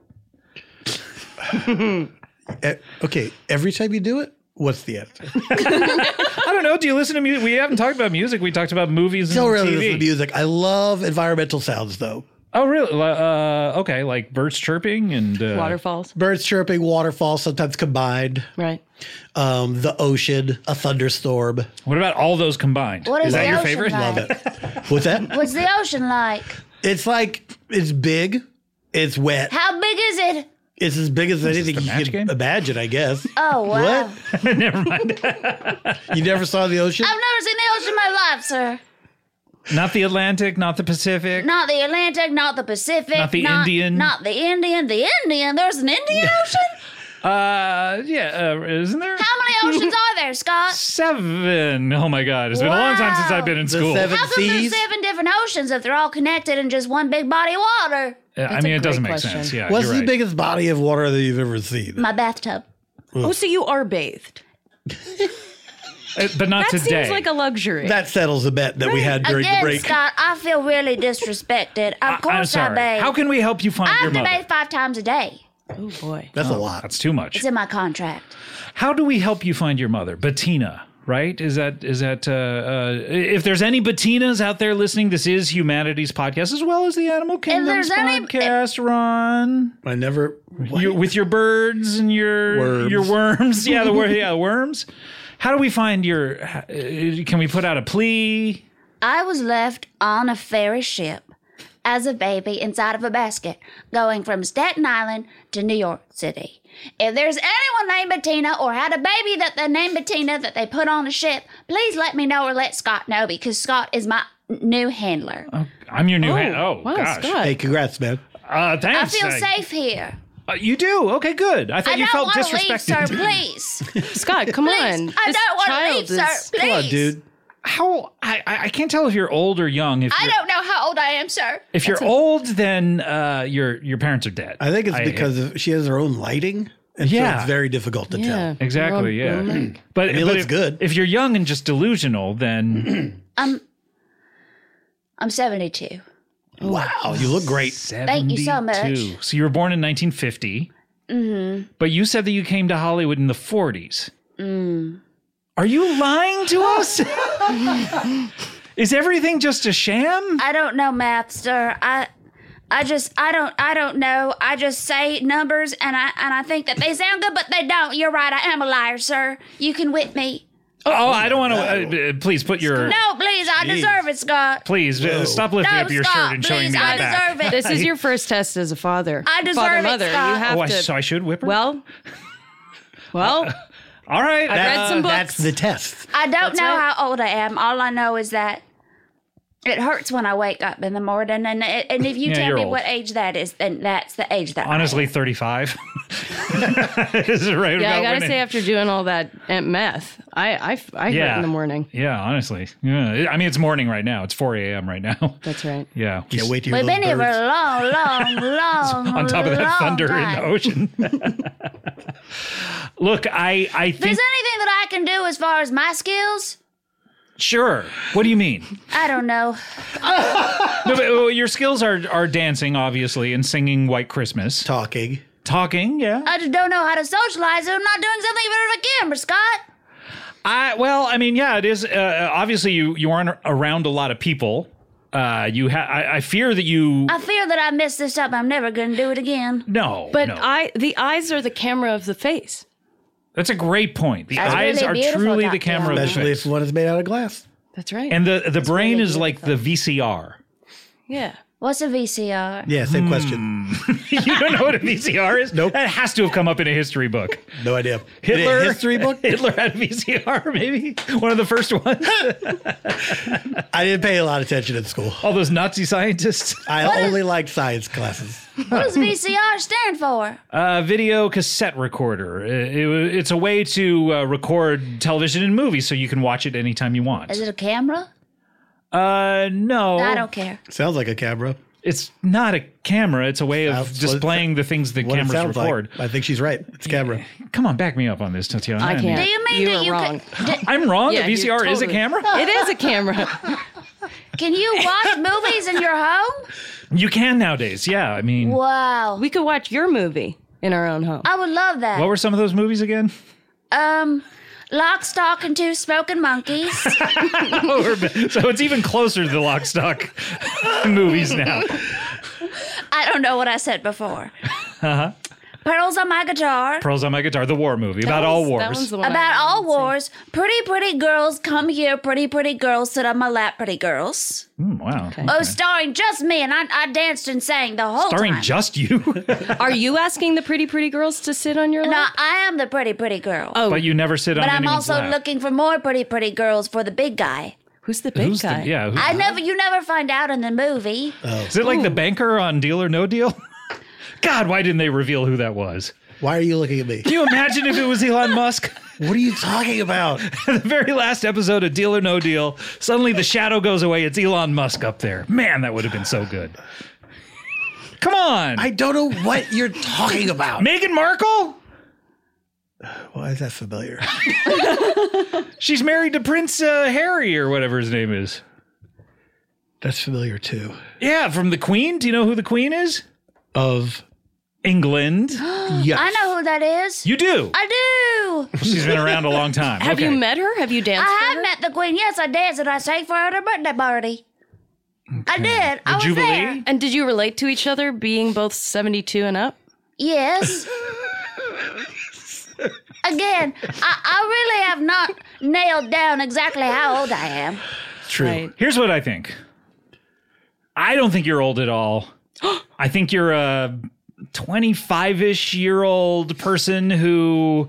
Eh, okay, every time you do it, what's the answer? I don't know. Do you listen to music? We haven't talked about music. We talked about movies and Don't really T V. listen to music. I love environmental sounds, though. Oh, really? Uh, okay, like birds chirping and uh, Waterfalls. Birds chirping, waterfalls, sometimes combined. Right. Um, the ocean, a thunderstorm. What about all those combined? What is is that the your ocean favorite? like? Love it. What's that? What's the ocean like? It's like, it's big, it's wet. How big is it? It's as big as anything the you match can game? imagine, I guess. Oh, wow. What? Never mind. You never saw the ocean? I've never seen the ocean in my life, sir. Not the Atlantic, not the Pacific. Not the Atlantic, not the Pacific. Not the Indian. Not the Indian. The Indian. There's an Indian Ocean? Uh, yeah, uh, isn't there? How many oceans are there, Scott? Seven. Oh my God, it's been a long time since Wow. I've been in The school. seven How come there's seas? seven different oceans if they're all connected in just one big body of water? Uh, I That's mean, a it doesn't great make question. sense. Yeah, What's you're the right. biggest body of water that you've ever seen? My bathtub. Oh, so you are bathed. Uh, but not That today. seems like a luxury. That settles a bet that we had during Again, the break. Scott, I feel really disrespected. Of I- I'm course I sorry. bathe. How can we help you find I your have to mother? bathe five times a day. oh boy. That's a lot. That's too much. It's in my contract. How do we help you find your mother? Bettina, right? Is that is that uh, uh, if there's any Bettinas out there listening, this is Humanity's podcast as well as the Animal Kingdoms there's any- podcast. Ron, I never. you, with your birds and your Worms. your worms, yeah, the wor- yeah worms. How do we find your? uh, Can we put out a plea? I was left on a ferry ship as a baby inside of a basket going from Staten Island to New York City. If there's anyone named Bettina or had a baby that they named Bettina that they put on a ship, please let me know or let Scott know because Scott is my n- new handler. I'm your new. hand. Oh wow, gosh. Scott. Hey, congrats, man. Uh, I thanks. feel I- safe here. uh, you do. Okay, good. I thought I you don't felt want to leave, disrespected. sir, please. Scott, come Please. on. I This don't want to child leave, sir. is- Please. Come on, dude. How I I I can't tell if you're old or young. If I you're, don't know how old I am, sir. If you're old, then uh, your your parents are dead. I think it's because of, she has her own lighting, and Yeah. so it's very difficult to Yeah. exactly, Your own- yeah. your own- But, mean, it but looks if, good. If you're young and just delusional, then I'm I'm seventy-two. tell. Wow, you look great. Thank you so much. seventy-two. So you were born in nineteen fifty. Mm-hmm. But you said that you came to Hollywood in the forties. Mm. Are you lying to us? Is everything just a sham? I don't know math, sir. I I just I don't I don't know. I just say numbers and I and I think that they sound good, but they don't. You're right. I am a liar, sir. You can whip me. Oh, I don't want to. Uh, please put your. No, please. I deserve it, Scott. Please uh, stop lifting No, up your Scott, shirt and showing please, me I your back. deserve it. This is your first test as a father. I deserve father, it, mother. Scott. You have Oh, I, to. so I should whip her? well, well, all right. I've read uh, some books. That's the test. I don't That's know right. how old I am. All I know is that it hurts when I wake up in the morning, and and if you Yeah, tell you're me old. what age that is, then that's the age that Honestly, I am. thirty-five. Is it right yeah, I about gotta when say, it- after doing all that uh, meth, I I, I hurt Yeah. in the morning. Yeah, honestly. Yeah. I mean, it's morning right now. It's four a.m. right now. That's right. Yeah. Can't wait to hear We've those been here for birds. a long, long, long, On top of that long thunder time. in the ocean. Look, I, I If there's think. anything that I can do as far as my skills, Sure. What do you mean? I don't know. No, but, well, your skills are, are dancing, obviously, and singing White Christmas. Talking. Talking, yeah. I just don't know how to socialize. I'm not doing something in front of a camera, Scott. I well, I mean, yeah, it is. Uh, obviously, you you aren't around a lot of people. Uh, you ha- I, I fear that you. I fear that I messed this up. I'm never going to do it again. no, But no. I, the eyes are the camera of the face. That's a great point. The That's eyes really are beautiful, truly the Doctor camera of the Especially face. if one is made out of glass. That's right. And the the brain really is like the V C R. yeah. What's a V C R? Yeah, same question. You don't know what a V C R is? Nope. That has to have come up in a history book. No idea. Hitler In a history book? Hitler had a V C R, maybe one of the first ones. I didn't pay a lot of attention in school. All those Nazi scientists. I only liked science classes. What does V C R stand for? Uh, video cassette recorder. It- it- it's a way to uh, record television and movies, so you can watch it anytime you want. Is it a camera? Uh, no, I don't care. Sounds like a camera. It's not a camera. It's a way of That's what it- displaying the things that What it cameras sounds record. like. I think she's right. It's a camera. Come on, back me up on this, Tatiana. I mean- can't. Do you mean You that are you wrong. Can, d- I'm wrong. Yeah, the V C R you're is a totally- camera. It is a camera. can you watch movies in your home? You can nowadays. Yeah, I mean, Wow. We could watch your movie in our own home. I would love that. what were some of those movies again? Um, Lock, Stock, and Two Smoking Monkeys. So it's even closer to the Lock, Stock movies now. I don't know what I said before. Uh-huh. Pearls on My Guitar. Pearls on My Guitar, the war movie about That all was- that wars. one's the one I About all haven't seen. wars. Pretty, pretty girls, come here. Pretty, pretty girls, sit on my lap. Pretty girls. Mm, wow. Oh, starring just me, and I, I danced and sang the whole Starring time. just you. Are you asking the pretty, pretty girls to sit on your No, lap? I am the pretty, pretty girl. Oh, But you never sit on but I'm anyone's also lap. looking for more pretty, pretty girls for the big guy. who's the big Who's guy? the, yeah. who- I never, you never find out in the movie. Is it like the banker on Deal or No Deal? God, why didn't they reveal who that was? Why are you looking at me? Can you imagine if it was Elon Musk? What are you talking about? The very last episode of Deal or No Deal, suddenly the shadow goes away. It's Elon Musk up there. Man, that would have been so good. Come on. I don't know what you're talking about. Meghan Markle? Why is that familiar? She's married to Prince uh, Harry or whatever his name is. That's familiar too. Yeah, from the Queen. Do you know who the Queen is? Of England. yes. I know who that is. You do. I do. She's been around a long time. Have Okay. you met her? Have you danced I for have her? met the Queen. Yes, I danced and I sang for her at her birthday party. I did. I was Jubilee? there. And did you relate to each other being both seventy-two and up? Yes. Again, I, I really have not nailed down exactly how old I am. True. Right. Here's what I think. I don't think you're old at all. I think you're a twenty-five-ish year old person who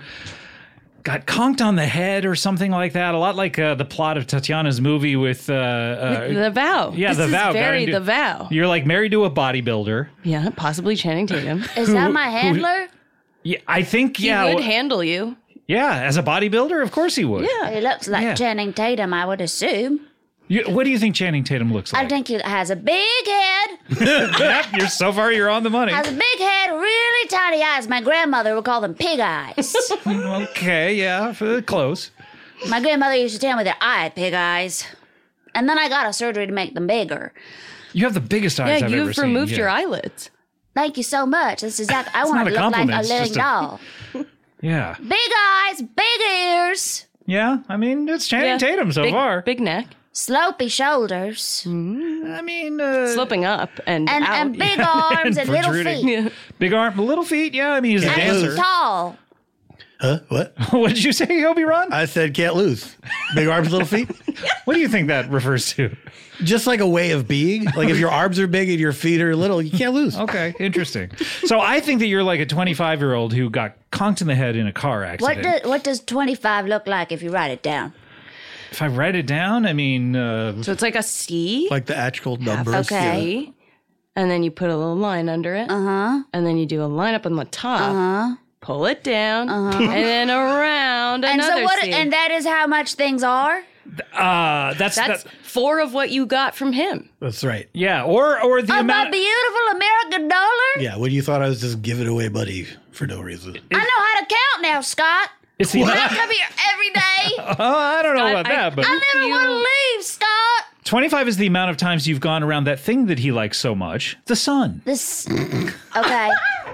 got conked on the head or something like that. A lot like uh, the plot of Tatiana's movie with... Uh, uh, The Vow. yeah, this The is Vow. got very into- The Vow. You're like married to a bodybuilder. Yeah, possibly Channing Tatum. Is that my handler? Yeah, I think, He yeah. would w- handle you. yeah, as a bodybuilder, of course he would. Yeah. He looks like Yeah. Channing Tatum, I would assume. You, what do you think Channing Tatum looks like? I think he has a big head, Yep, you're so far you're on the money. has a big head, really tiny eyes. My grandmother would call them pig eyes. Okay, yeah, f- close. My grandmother used to tell me that I had pig eyes. And then I got a surgery to make them bigger. You have the biggest eyes Yeah, I've ever you've seen. removed yeah. your eyelids. Thank you so much. That's exactly. I want not to a look like compliment, a it's living just a- doll. Yeah, Big eyes, big ears, yeah. I mean, it's Channing Yeah. Tatum so big, far. Big neck. slopey shoulders, I mean, uh, Sloping up and, and, out. and big arms and little protruding. feet. Yeah. big arm, little feet. Yeah, I mean, he's a And dancer. he's tall. Huh? What? What did you say, Obi Ron? I said can't lose. Big arms, little feet. What do you think that refers to? Just like a way of being. Like if your arms are big and your feet are little, you can't lose. Okay, interesting. So I think that you're like a twenty-five year old who got conked in the head in a car What accident. does what does twenty-five look like if you write it down? If I write it down, I mean, uh, So it's like a C. Like the actual numbers. Okay. C. And then you put a little line under it. Uh huh. And then you do a line up on the top. Uh huh. Pull it down. And then around And another so what? C. And that is how much things are. uh, that's That's that, four of what you got from him. That's right. yeah, or or the Of my amount. beautiful American dollar. Yeah, when you thought I was just giving away money for no reason. I know how to count now, Scott. It's the. I come here every day. Oh, I don't know about I- that, but I never You- want to leave, Scott. twenty-five is the amount of times you've gone around that thing that he likes so much, the sun. This. Okay.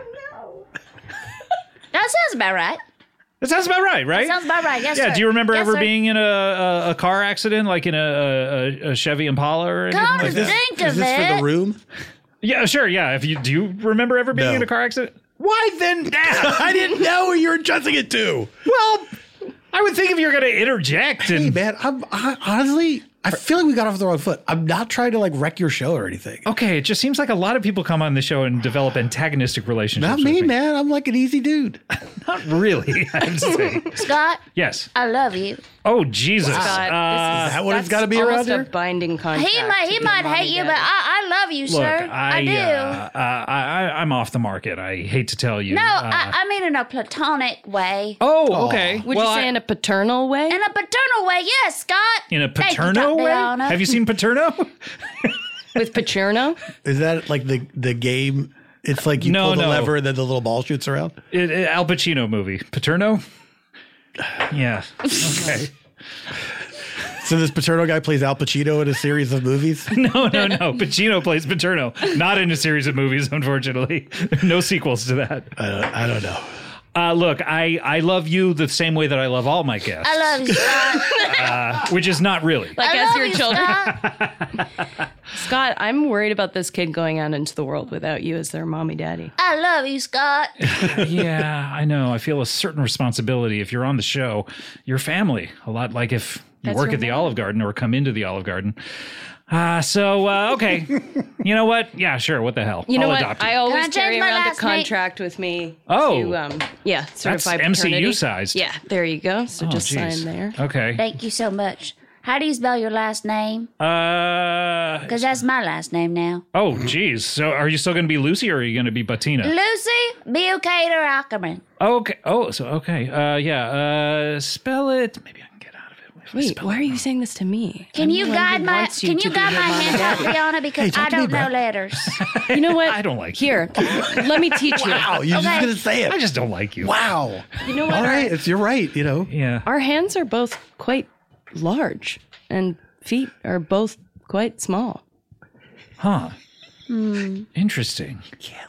That sounds about right. That sounds about right, right? Sounds about right. Yes, yeah. sir. Do you remember Yes, ever sir. being in a, a, a car accident, like in a, a, a Chevy Impala or anything Come like to that? think Is of this it. for the room? Yeah, sure. Yeah. If you do, you remember ever being No. in a car accident? Why then? Dad? I didn't know who you were addressing it to. Well, I would think if you're going to interject Hey, and man, I'm I, honestly, I feel like we got off the wrong foot. I'm not trying to like wreck your show or anything. okay, it just seems like a lot of people come on the show and develop antagonistic relationships. Not with me, me. man. I'm like an easy dude. Not really. I have to say. Scott, Yes. I love you. Oh Jesus. Scott, Uh, this is, that what it's that's gotta be around almost here? a binding contract. He might he to be might mommy hate you, daddy. but I, I love you, look, sir. I, do. Uh, uh, I, I, I'm off the market. I hate to tell you. no, Uh, I, I mean in a platonic way. oh, okay. Would Well, you say I- in a paternal way? In a paternal way, yes, Scott. in a Thank you, paterno way? Tatiana. Have you seen Paterno? With Pacherno? Is that like the the game? It's like you No, pull the no. lever and then the little ball shoots around. It, it- Al Pacino movie. Paterno? Yeah. Okay. So this Paterno guy plays Al Pacino in a series of movies. No, no, no. Pacino plays Paterno. Not in a series of movies, unfortunately. No sequels to that. I don't, I don't know. Uh, look, I, I love you the same way that I love all my guests, I love you, Scott. which is not really. Like I as love your you, children? Scott. Scott, I'm worried about this kid going out into the world without you as their mommy daddy. I love you, Scott. Yeah, I know. I feel a certain responsibility. If you're on the show, your family. A lot like if you That's work your at the mom. Olive Garden or come into the Olive Garden. Uh, so, uh, okay. You know what? Yeah, sure. What the hell? You know I'll what? adopt you. I always change carry my around a last name? contract with me. Oh. To, um, yeah, certified M C U paternity. sized. Yeah, there you go. So Oh, just geez. sign there. Okay. Thank you so much. How do you spell your last name? Uh, Because that's my last name now. oh, geez. So are you still going to be Lucy or are you going to be Bettina? Lucy Bucater Ackerman. Okay. Oh, so, okay. Uh, yeah. Uh, spell it. Maybe I can get out of it. Wait, why are you saying this to me? Can I'm you the one guide who my wants you Can to you be guide your my mom and hand, daddy. Tatiana? Because Hey, talk I to me, don't know Brad. letters. You know what? I don't like you. Here, let me teach you. Wow, you're Okay. just gonna say it. I just don't like you. Wow. You know what? All right, it's you're right. You know. Yeah. Our hands are both quite large, and feet are both quite small. Huh. Interesting.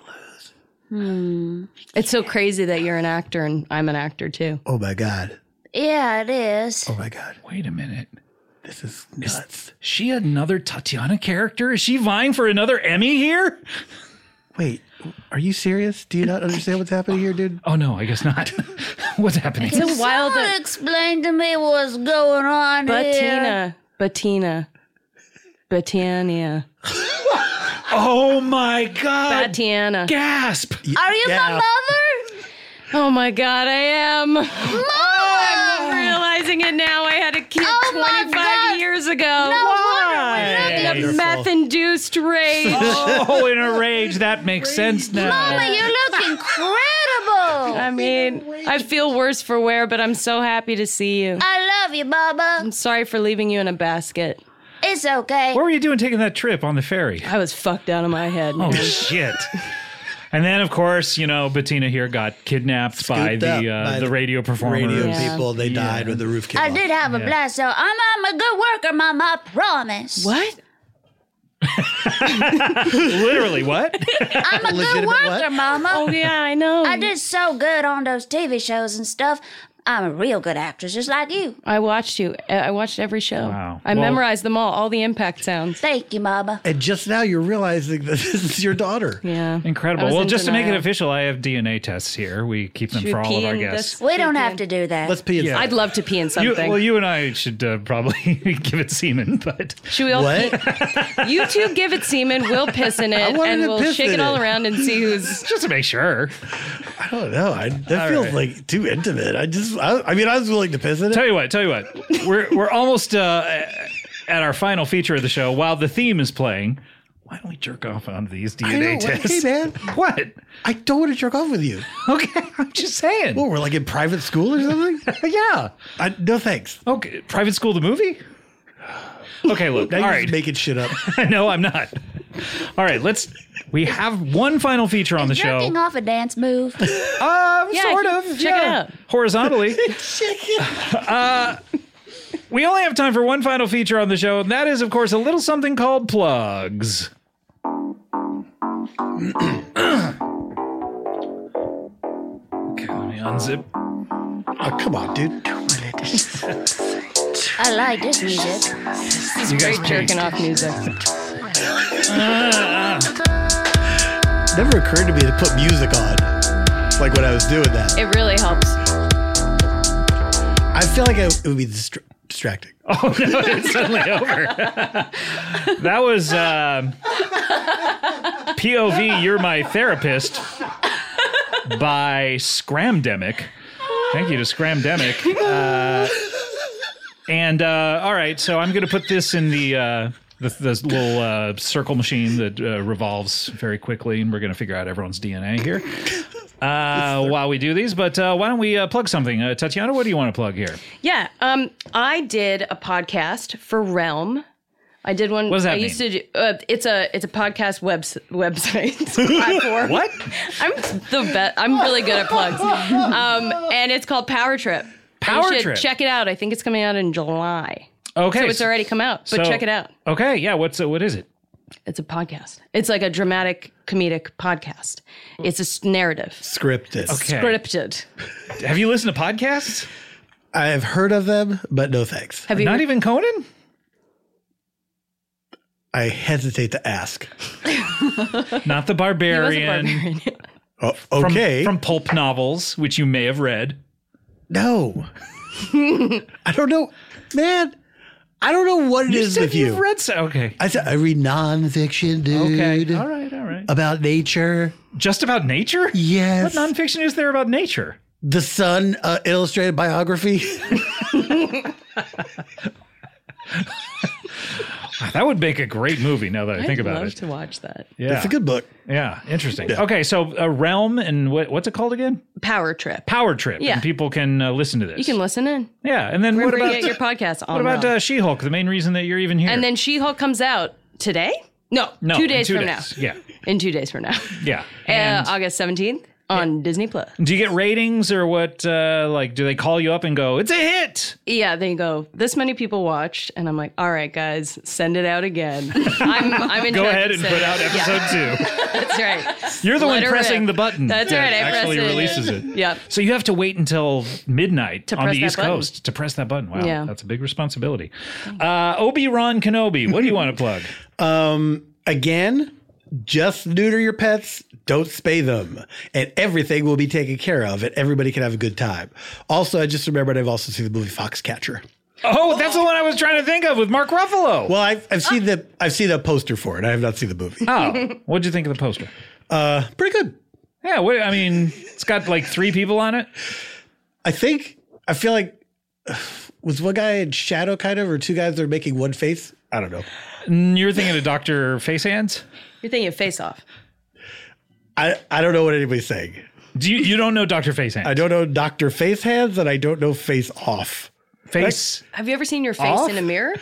It's so crazy that you're an actor and I'm an actor too. Oh my god. Yeah, it is. Oh my god. Wait a minute. This is nuts. She another Tatiana character? Is she vying for another Emmy here? Wait, are you serious? Do you not understand what's happening here, dude? Oh no, I guess not. What's happening? It's a while Someone that explain to me what's going on here. Bettina, Bettina, Bettina, Oh my god. Tatiana. Gasp. Are you Yeah. my mother? Oh my God, I am. Oh, I'm realizing it now. I had a kid Oh my twenty-five God. years ago. No wonder we love you. The meth-induced rage. Oh, in a rage. That makes sense now. Mama, you look incredible. I mean, I feel worse for wear, but I'm so happy to see you. I love you, Baba. I'm sorry for leaving you in a basket. It's okay. What were you doing taking that trip on the ferry? I was fucked out of my head. Oh, man. shit. And then, of course, you know, Bettina here got kidnapped by Scooped the up uh, by the the radio performers. Radio Yeah. people, they died when the roof came I off. did have a Yeah. blast, so I'm, I'm a good worker, Mama. I promise. What? Literally, what? I'm a good Legitimate worker, what? Mama. Oh yeah, I know. I did so good on those T V shows and stuff. I'm a real good actress, just like you. I watched you. I watched every show. Wow. I Well- memorized them all. All the impact sounds. Thank you, Mama. And just now you're realizing that this is your daughter. Yeah. I Incredible. was Well, in just to make it denial. official, I have D N A tests here. We keep them Should for we all of pee our in guests. this? We don't Should have we- to do that. Let's pee inside. Yeah. I'd love to pee in You, something. well, you and I should uh, probably give it semen, but Should we all What? pee? You two give it semen, we'll piss in it, wanted and to we'll piss shake in it all it. around and see who's. just to make sure. I don't know. I, that All feels right. like too intimate. I just, I, I mean, I was willing to piss in it. Tell you what, tell you what. We're we're almost uh, at our final feature of the show. While the theme is playing, why don't we jerk off on these D I N A know, what- tests? hey, man. What? I don't want to jerk off with you. Okay, I'm just saying. Well, we're like in private school or something? yeah. I, no thanks. Okay, Private School the movie? Okay, look. Now All you're right. just making shit up. No, I'm not. All right, let's. We have one final feature on the show. Jerking off a dance move. Uh, Yeah, sort check of. it yeah. out. Horizontally. uh, we only have time for one final feature on the show, and that is, of course, a little something called plugs. Okay, let me unzip. Oh, come on, dude. I like this music. You guys Great jerking off music. Never occurred to me to put music on. Like when I was doing that. It really helps. I feel like I, it would be distra- distracting. Oh no, it's suddenly over. That was um P O V, You're My Therapist by Scramdemic. Thank you to Scramdemic. Uh, and uh, all right, so I'm going to put this in the uh, the, the little uh, circle machine that uh, revolves very quickly, and we're going to figure out everyone's D N A here uh, while we do these. But uh, why don't we uh, plug something? Uh, Tatiana, what do you want to plug here? Yeah. Um, I did a podcast for Realm. I did one. What does that I mean? used to do. Uh, it's a it's a podcast webs website platform. What? I'm the best. I'm really good at plugs. Um, and it's called Power Trip. Power you should Trip. check it out. I think it's coming out in July. Okay. So it's already come out, but so- check it out. Okay, yeah. What's uh, what is it? It's a podcast. It's like a dramatic comedic podcast. It's a s- narrative. Scripted. Okay. Scripted. Have you listened to podcasts? I have heard of them, but no thanks. Have you Not even Conan? I hesitate to ask. Not the He was a Barbarian. barbarian. Oh, From, okay. from pulp novels, which you may have read. no. I don't know. Man, I don't know what it is said with you. you've read so okay. I said I read nonfiction, dude. Okay. All right, all right. About nature. Just about nature? Yes. What nonfiction is there about nature? The Sun uh, illustrated biography. That would make a great movie now that I think I'd about love it. to watch that. Yeah. It's a good book. Yeah, interesting. Okay, so uh, Realm and what, what's it called again? Power Trip. Power Trip. Yeah. And people can uh, listen to this. You can listen in. Yeah, and then Wherever what you about get your podcast on what about Realm. uh, She-Hulk? The main reason that you're even here. And then She-Hulk comes out today? No, no, two in days two from days. now. Yeah, In two days from now. yeah. Uh, And August seventeenth on Disney Plus. do you get ratings or what? Uh, like, do they call you up and go, "It's a hit"? Yeah, they go, this many people watched, and I'm like, all right, guys, send it out again. I'm, I'm in Go charge ahead of and sending put out it. episode Yeah, two. that's right. You're the Let one her pressing rip. the button. That's that right, I actually press it. releases it. Yep. So you have to wait until midnight on press the that East button. Coast to press that button. Wow, Yeah. that's a big responsibility. Uh, Obi-Wan Kenobi, what do you want to plug? Um, again, just neuter your pets. Don't spay them, and everything will be taken care of, and everybody can have a good time. Also, I just remembered I've also seen the movie Foxcatcher. Oh, that's the one I was trying to think of with Mark Ruffalo. Well, I've, I've seen the I've seen the poster for it. I have not seen the movie. Oh, what'd you think of the poster? Uh, pretty good. Yeah, what, I mean, it's got like three people on it. I think I feel like was one guy in shadow, kind of, or two guys that are making one face. I don't know. And you're thinking of Doctor Facehands? You're thinking of Face Off. I, I don't know what anybody's saying. Do you you don't know Doctor Facehands? I don't know Doctor Face Hands, and I don't know Face Off. Face. Have you ever seen your face Off? in a mirror?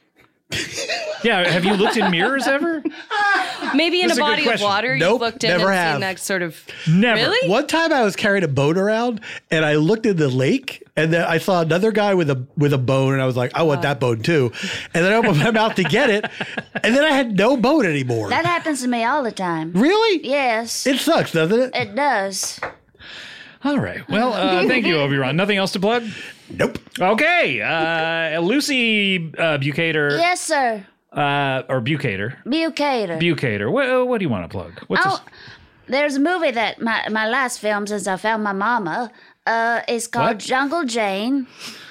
Yeah, have you looked in mirrors ever? Maybe in That's a a good body of question. water Nope, you've looked in never and have. seen that sort of... Never. Really? One time I was carrying a boat around, and I looked in the lake, and then I saw another guy with a with a bone, and I was like, I want that bone too. And then I opened my mouth to get it, and then I had no boat anymore. That happens to me all the time. Really? Yes, It sucks, doesn't it? it does. All right. Well, uh, thank you, Obi-Wan. Nothing else to plug? Nope. Okay. Uh, Lucy uh, Bukater, Yes, sir. uh, or Bukater. Bucator. Bukater. What, what do you want to plug? What's Oh, there's a movie that my, my last film since I found my mama uh, is called What? Jungle Jane.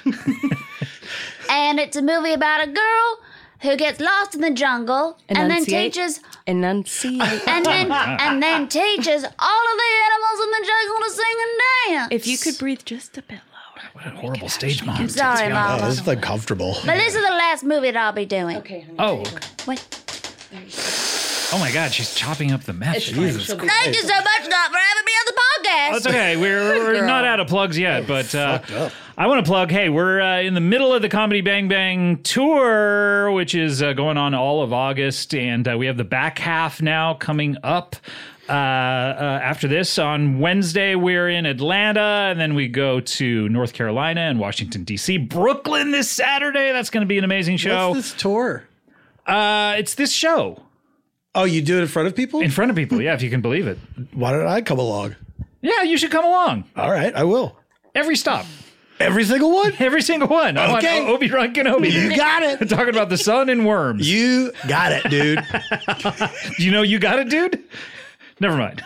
And it's a movie about a girl who gets lost in the jungle and then Enunciate. teaches Enunciate. and then and then teaches all of the animals in the jungle to sing and dance. If you could breathe just a bit lower. what a horrible stage mom. Sorry, Oh, Mama. this is uncomfortable. But this is the last movie that I'll be doing. Okay. Oh, What? oh my God, she's chopping up the mess. Jesus. Thank you so much, Doc, for having me on the podcast. That's okay. We're, we're not out of plugs yet, but uh, I want to plug. Hey, we're uh, in the middle of the Comedy Bang Bang tour, which is uh, going on all of August, and uh, we have the back half now coming up. Uh, uh, after this, on Wednesday, we're in Atlanta, and then we go to North Carolina and Washington, D C Brooklyn this Saturday. That's going to be an amazing show. What's this tour? Uh, it's this show Oh, you do it in front of people? in front of people. Yeah, if you can believe it. Why don't I come along? Yeah, you should come along. All right, I will. Every stop. Every single one? Every single one. I want Okay. Obi-Wan Kenobi. You got it. Talking about the sun and worms. You got it, dude. Do you know you got it, dude? Never mind.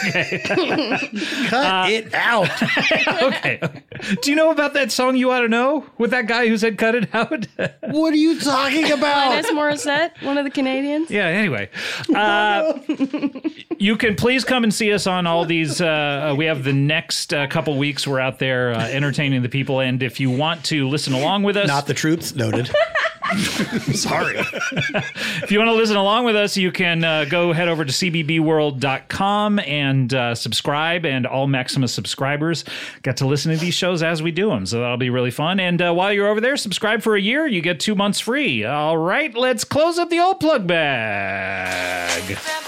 Cut it out. Okay. Do you know about that song You Ought to Know with that guy who said cut it out? What are you talking about? Linus Morissette, one of the Canadians. Yeah, anyway. Uh, you can please come and see us on all these. Uh, uh, we have the next uh, couple weeks. We're out there uh, entertaining the people. And if you want to listen along with us. Not the troops, noted. Sorry. If you want to listen along with us, you can uh, go head over to c b b world dot com and uh, subscribe. And all Maximus subscribers get to listen to these shows as we do them. So that'll be really fun. And uh, while you're over there, subscribe for a year. You get two months free. All right, let's close up the old plug bag.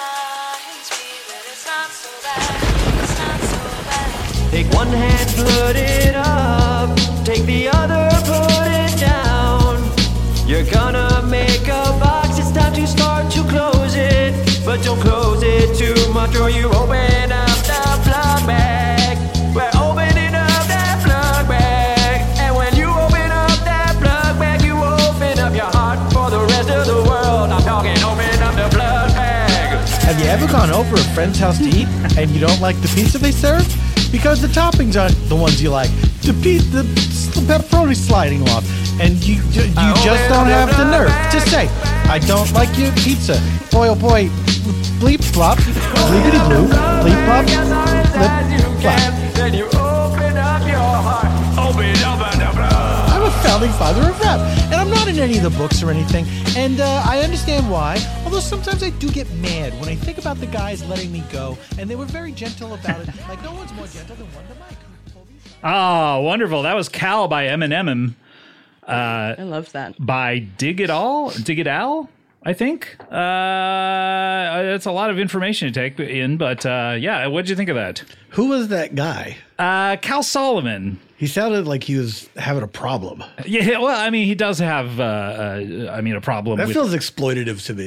Take one hand, put it up. Take the other, put it down. You're gonna make a box, it's time to start to close it. But don't close it too much or you open up the plug bag. We're opening up that plug bag. And when you open up that plug bag, you open up your heart for the rest of the world. I'm talking open up the plug bag. Have you ever gone over a friend's house to eat and you don't like the pizza they serve? Because the toppings aren't the ones you like. The pizza, the, the pepperoni sliding off, and you you, you just don't have the nerve to say, "I don't like your pizza." Boy, oh boy, bleep flop, bleepity blue, bleep flop, flip flop. Then you open up your heart, open up the plug. I'm a fella founding father of rap. And I'm not in any of the books or anything. And uh, I understand why. Although sometimes I do get mad when I think about the guys letting me go. And they were very gentle about it. Like, no one's more gentle than Wonder Mike. Oh, wonderful. That was Cal by Eminem. Uh, I love that. By Dig It All? Dig It Al? I think. Uh, that's a lot of information to take in, but uh, yeah, what did you think of that? Who was that guy? Uh, Cal Solomon. He sounded like he was having a problem. Yeah, well, I mean, he does have, uh, uh, I mean, a problem. That with, feels exploitative to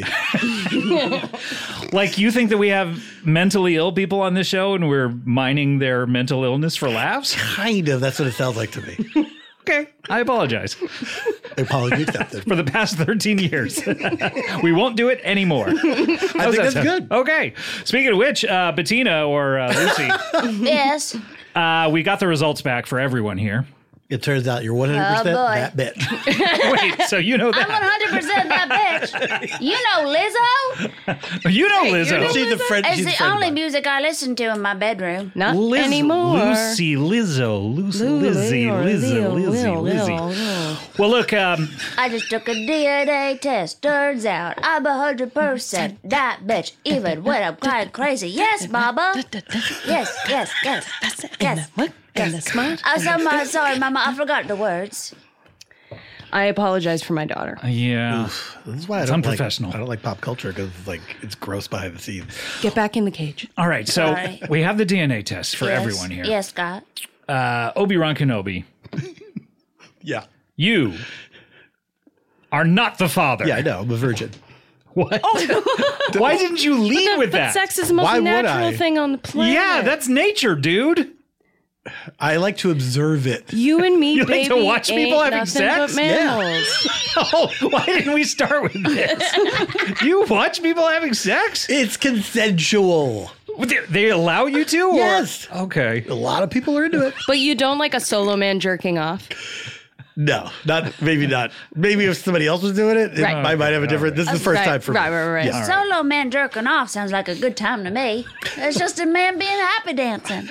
me. Like, you think that we have mentally ill people on this show and we're mining their mental illness for laughs? Kind of. That's what it sounds like to me. Okay, I apologize. Apology accepted. For the past thirteen years. We won't do it anymore. I think that's sound? good. Okay. Speaking of which, uh, Bettina or uh, Lucy, Yes. uh, we got the results back for everyone here. It turns out you're one hundred percent Oh, boy. that bitch. Wait, so you know I'm that? one hundred percent that bitch. You know Lizzo? You know Lizzo. She's a friend. It's She's a the friend of only mine. music I listen to in my bedroom. Not Liz- anymore. Lucy, Lizzo, Lucy, Lizzy, Lizzy, Lizzy, Lizzy. Well, look, um, I just took a D N A test. Turns out I'm a hundred percent that bitch, even when I'm kind of crazy. Yes, Baba. Yes, yes, yes, yes. What? And the smart. I'm so, sorry, Mama. I forgot the words. I apologize for my daughter. yeah. This is why I It's don't unprofessional. like. I don't like pop culture because like it's gross behind the scenes. Get back in the cage. All right, so Sorry. we have the D N A test for Yes. everyone here. Yes, Scott. Uh, Obi-Wan Kenobi, Yeah. you are not the father. Yeah, I know. I'm a virgin. What? Why didn't you lead with But that? sex is the most Why would natural I? thing on the planet. Yeah, that's nature, dude. I like to observe it. You and me, You like baby, to watch people ain't having nothing sex? but mammals. Oh, why didn't we start with this? You watch people having sex? It's consensual. They, they allow you to? Or? Yes. Okay. A lot of people are into it. But you don't like a solo man jerking off? No, not maybe not. Maybe if somebody else was doing it, it Right. I might have a different. This is the first right, time for right, me. right, right. Yeah. Solo man jerking off sounds like a good time to me. It's just a man being happy dancing.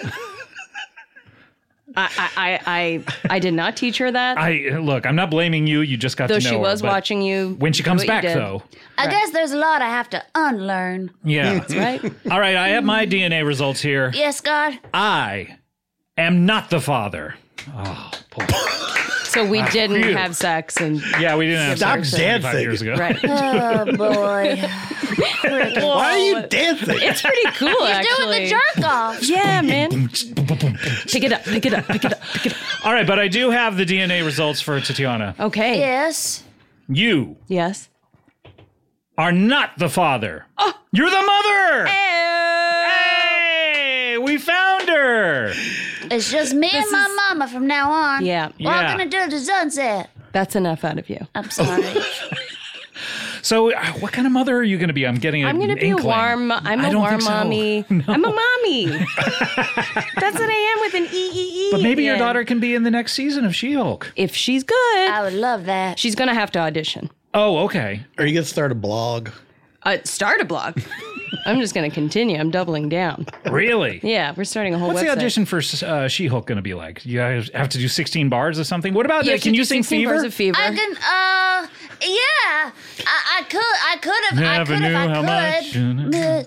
I, I, I, I, I did not teach her that. I look, I'm not blaming you. You just got though to know she her, was but watching you. when she do comes what you back, did. though. I guess there's a lot I have to unlearn. Yeah. That's right. All right, I have my D N A results here. Yes, Scott. I am not the father. Oh, boy. So we didn't phew. have sex and Yeah, we didn't have Stop sex seventy-five dancing. years ago. right. Oh, boy. Why are you dancing? It's pretty cool, actually. Doing the jerk off. Yeah, man. Pick it up, pick it up, pick it up, pick it up. All right, but I do have the D N A results for Tatiana. Okay. Yes. You Yes. are not the father. You're the mother. Hey. Hey, we found her. It's just me and my mama from now on. Yeah. Yeah. Walking into the sunset. That's enough out of you. I'm sorry. So, uh, what kind of mother are you going to be? I'm getting. I'm going to be a warm. I'm I a don't warm think so. mommy. No. I'm a mommy. That's what I am with an E E E. But maybe your again. daughter can be in the next season of She-Hulk. if she's good, I would love that. she's gonna have to audition. Oh, okay. Are you gonna start a blog? Uh, start a blog. I'm just gonna continue. I'm doubling down. Really? Yeah, we're starting a whole What's website. the audition for uh, She-Hulk going to be like? You guys have to do sixteen bars or something? What about You that? have Can to you do sing sixteen Fever? bars of Fever. I can, uh, yeah. I, I could, I could have, I Never could knew how have, I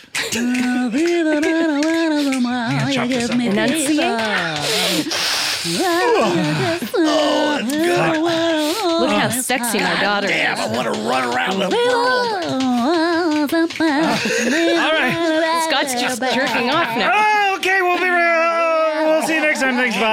Yeah, chop this up. Enunciate. Look how sexy my daughter Damn, I is. want to run around the world. All right. Scott's just jerking off now. Oh, okay, we'll be right. We'll see you next time. Thanks,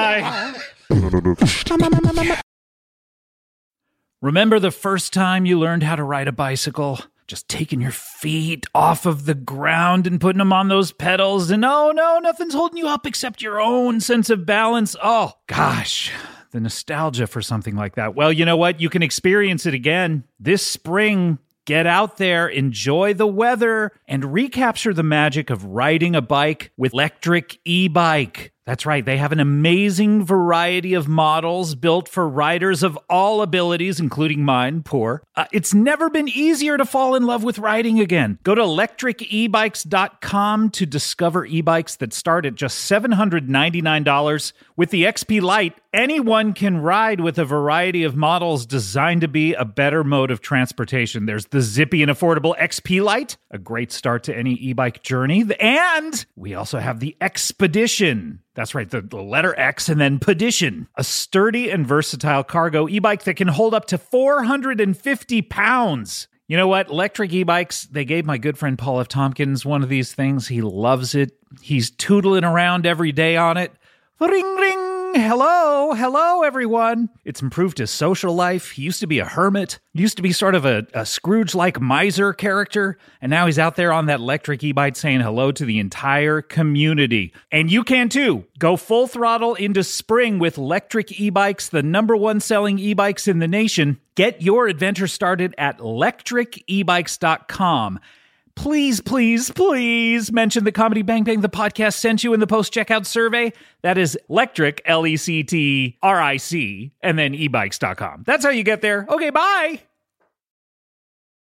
bye. Remember the first time you learned how to ride a bicycle? Just taking your feet off of the ground and putting them on those pedals, and oh no, nothing's holding you up except your own sense of balance. Oh, gosh, the nostalgia for something like that. Well, you know what? You can experience it again this spring. Get out there, enjoy the weather, and recapture the magic of riding a bike with Electric e-Bike. That's right. They have an amazing variety of models built for riders of all abilities, including mine, poor. Uh, it's never been easier to fall in love with riding again. Go to electric e bikes dot com to discover e-bikes that start at just seven hundred ninety-nine dollars. With the X P Lite, anyone can ride with a variety of models designed to be a better mode of transportation. There's the zippy and affordable X P Lite, a great start to any e-bike journey. And we also have the Expedition. That's right, the, the letter X and then Pedition, a sturdy and versatile cargo e-bike that can hold up to four hundred fifty pounds. You know what? Electric e-bikes, they gave my good friend Paul F. Tompkins one of these things. He loves it. He's tootling around every day on it. Ring, ring. Hello, hello, everyone. It's improved his social life. He used to be a hermit, used to be sort of a, a Scrooge-like miser character, and now he's out there on that electric e-bike saying hello to the entire community. And you can too. Go full throttle into spring with electric e-bikes, the number one selling e-bikes in the nation. Get your adventure started at electric e bikes dot com. Please, please, please mention the Comedy Bang Bang, the podcast sent you in the post-checkout survey. That is electric, L E C T R I C, and then e bikes dot com. That's how you get there. Okay, bye.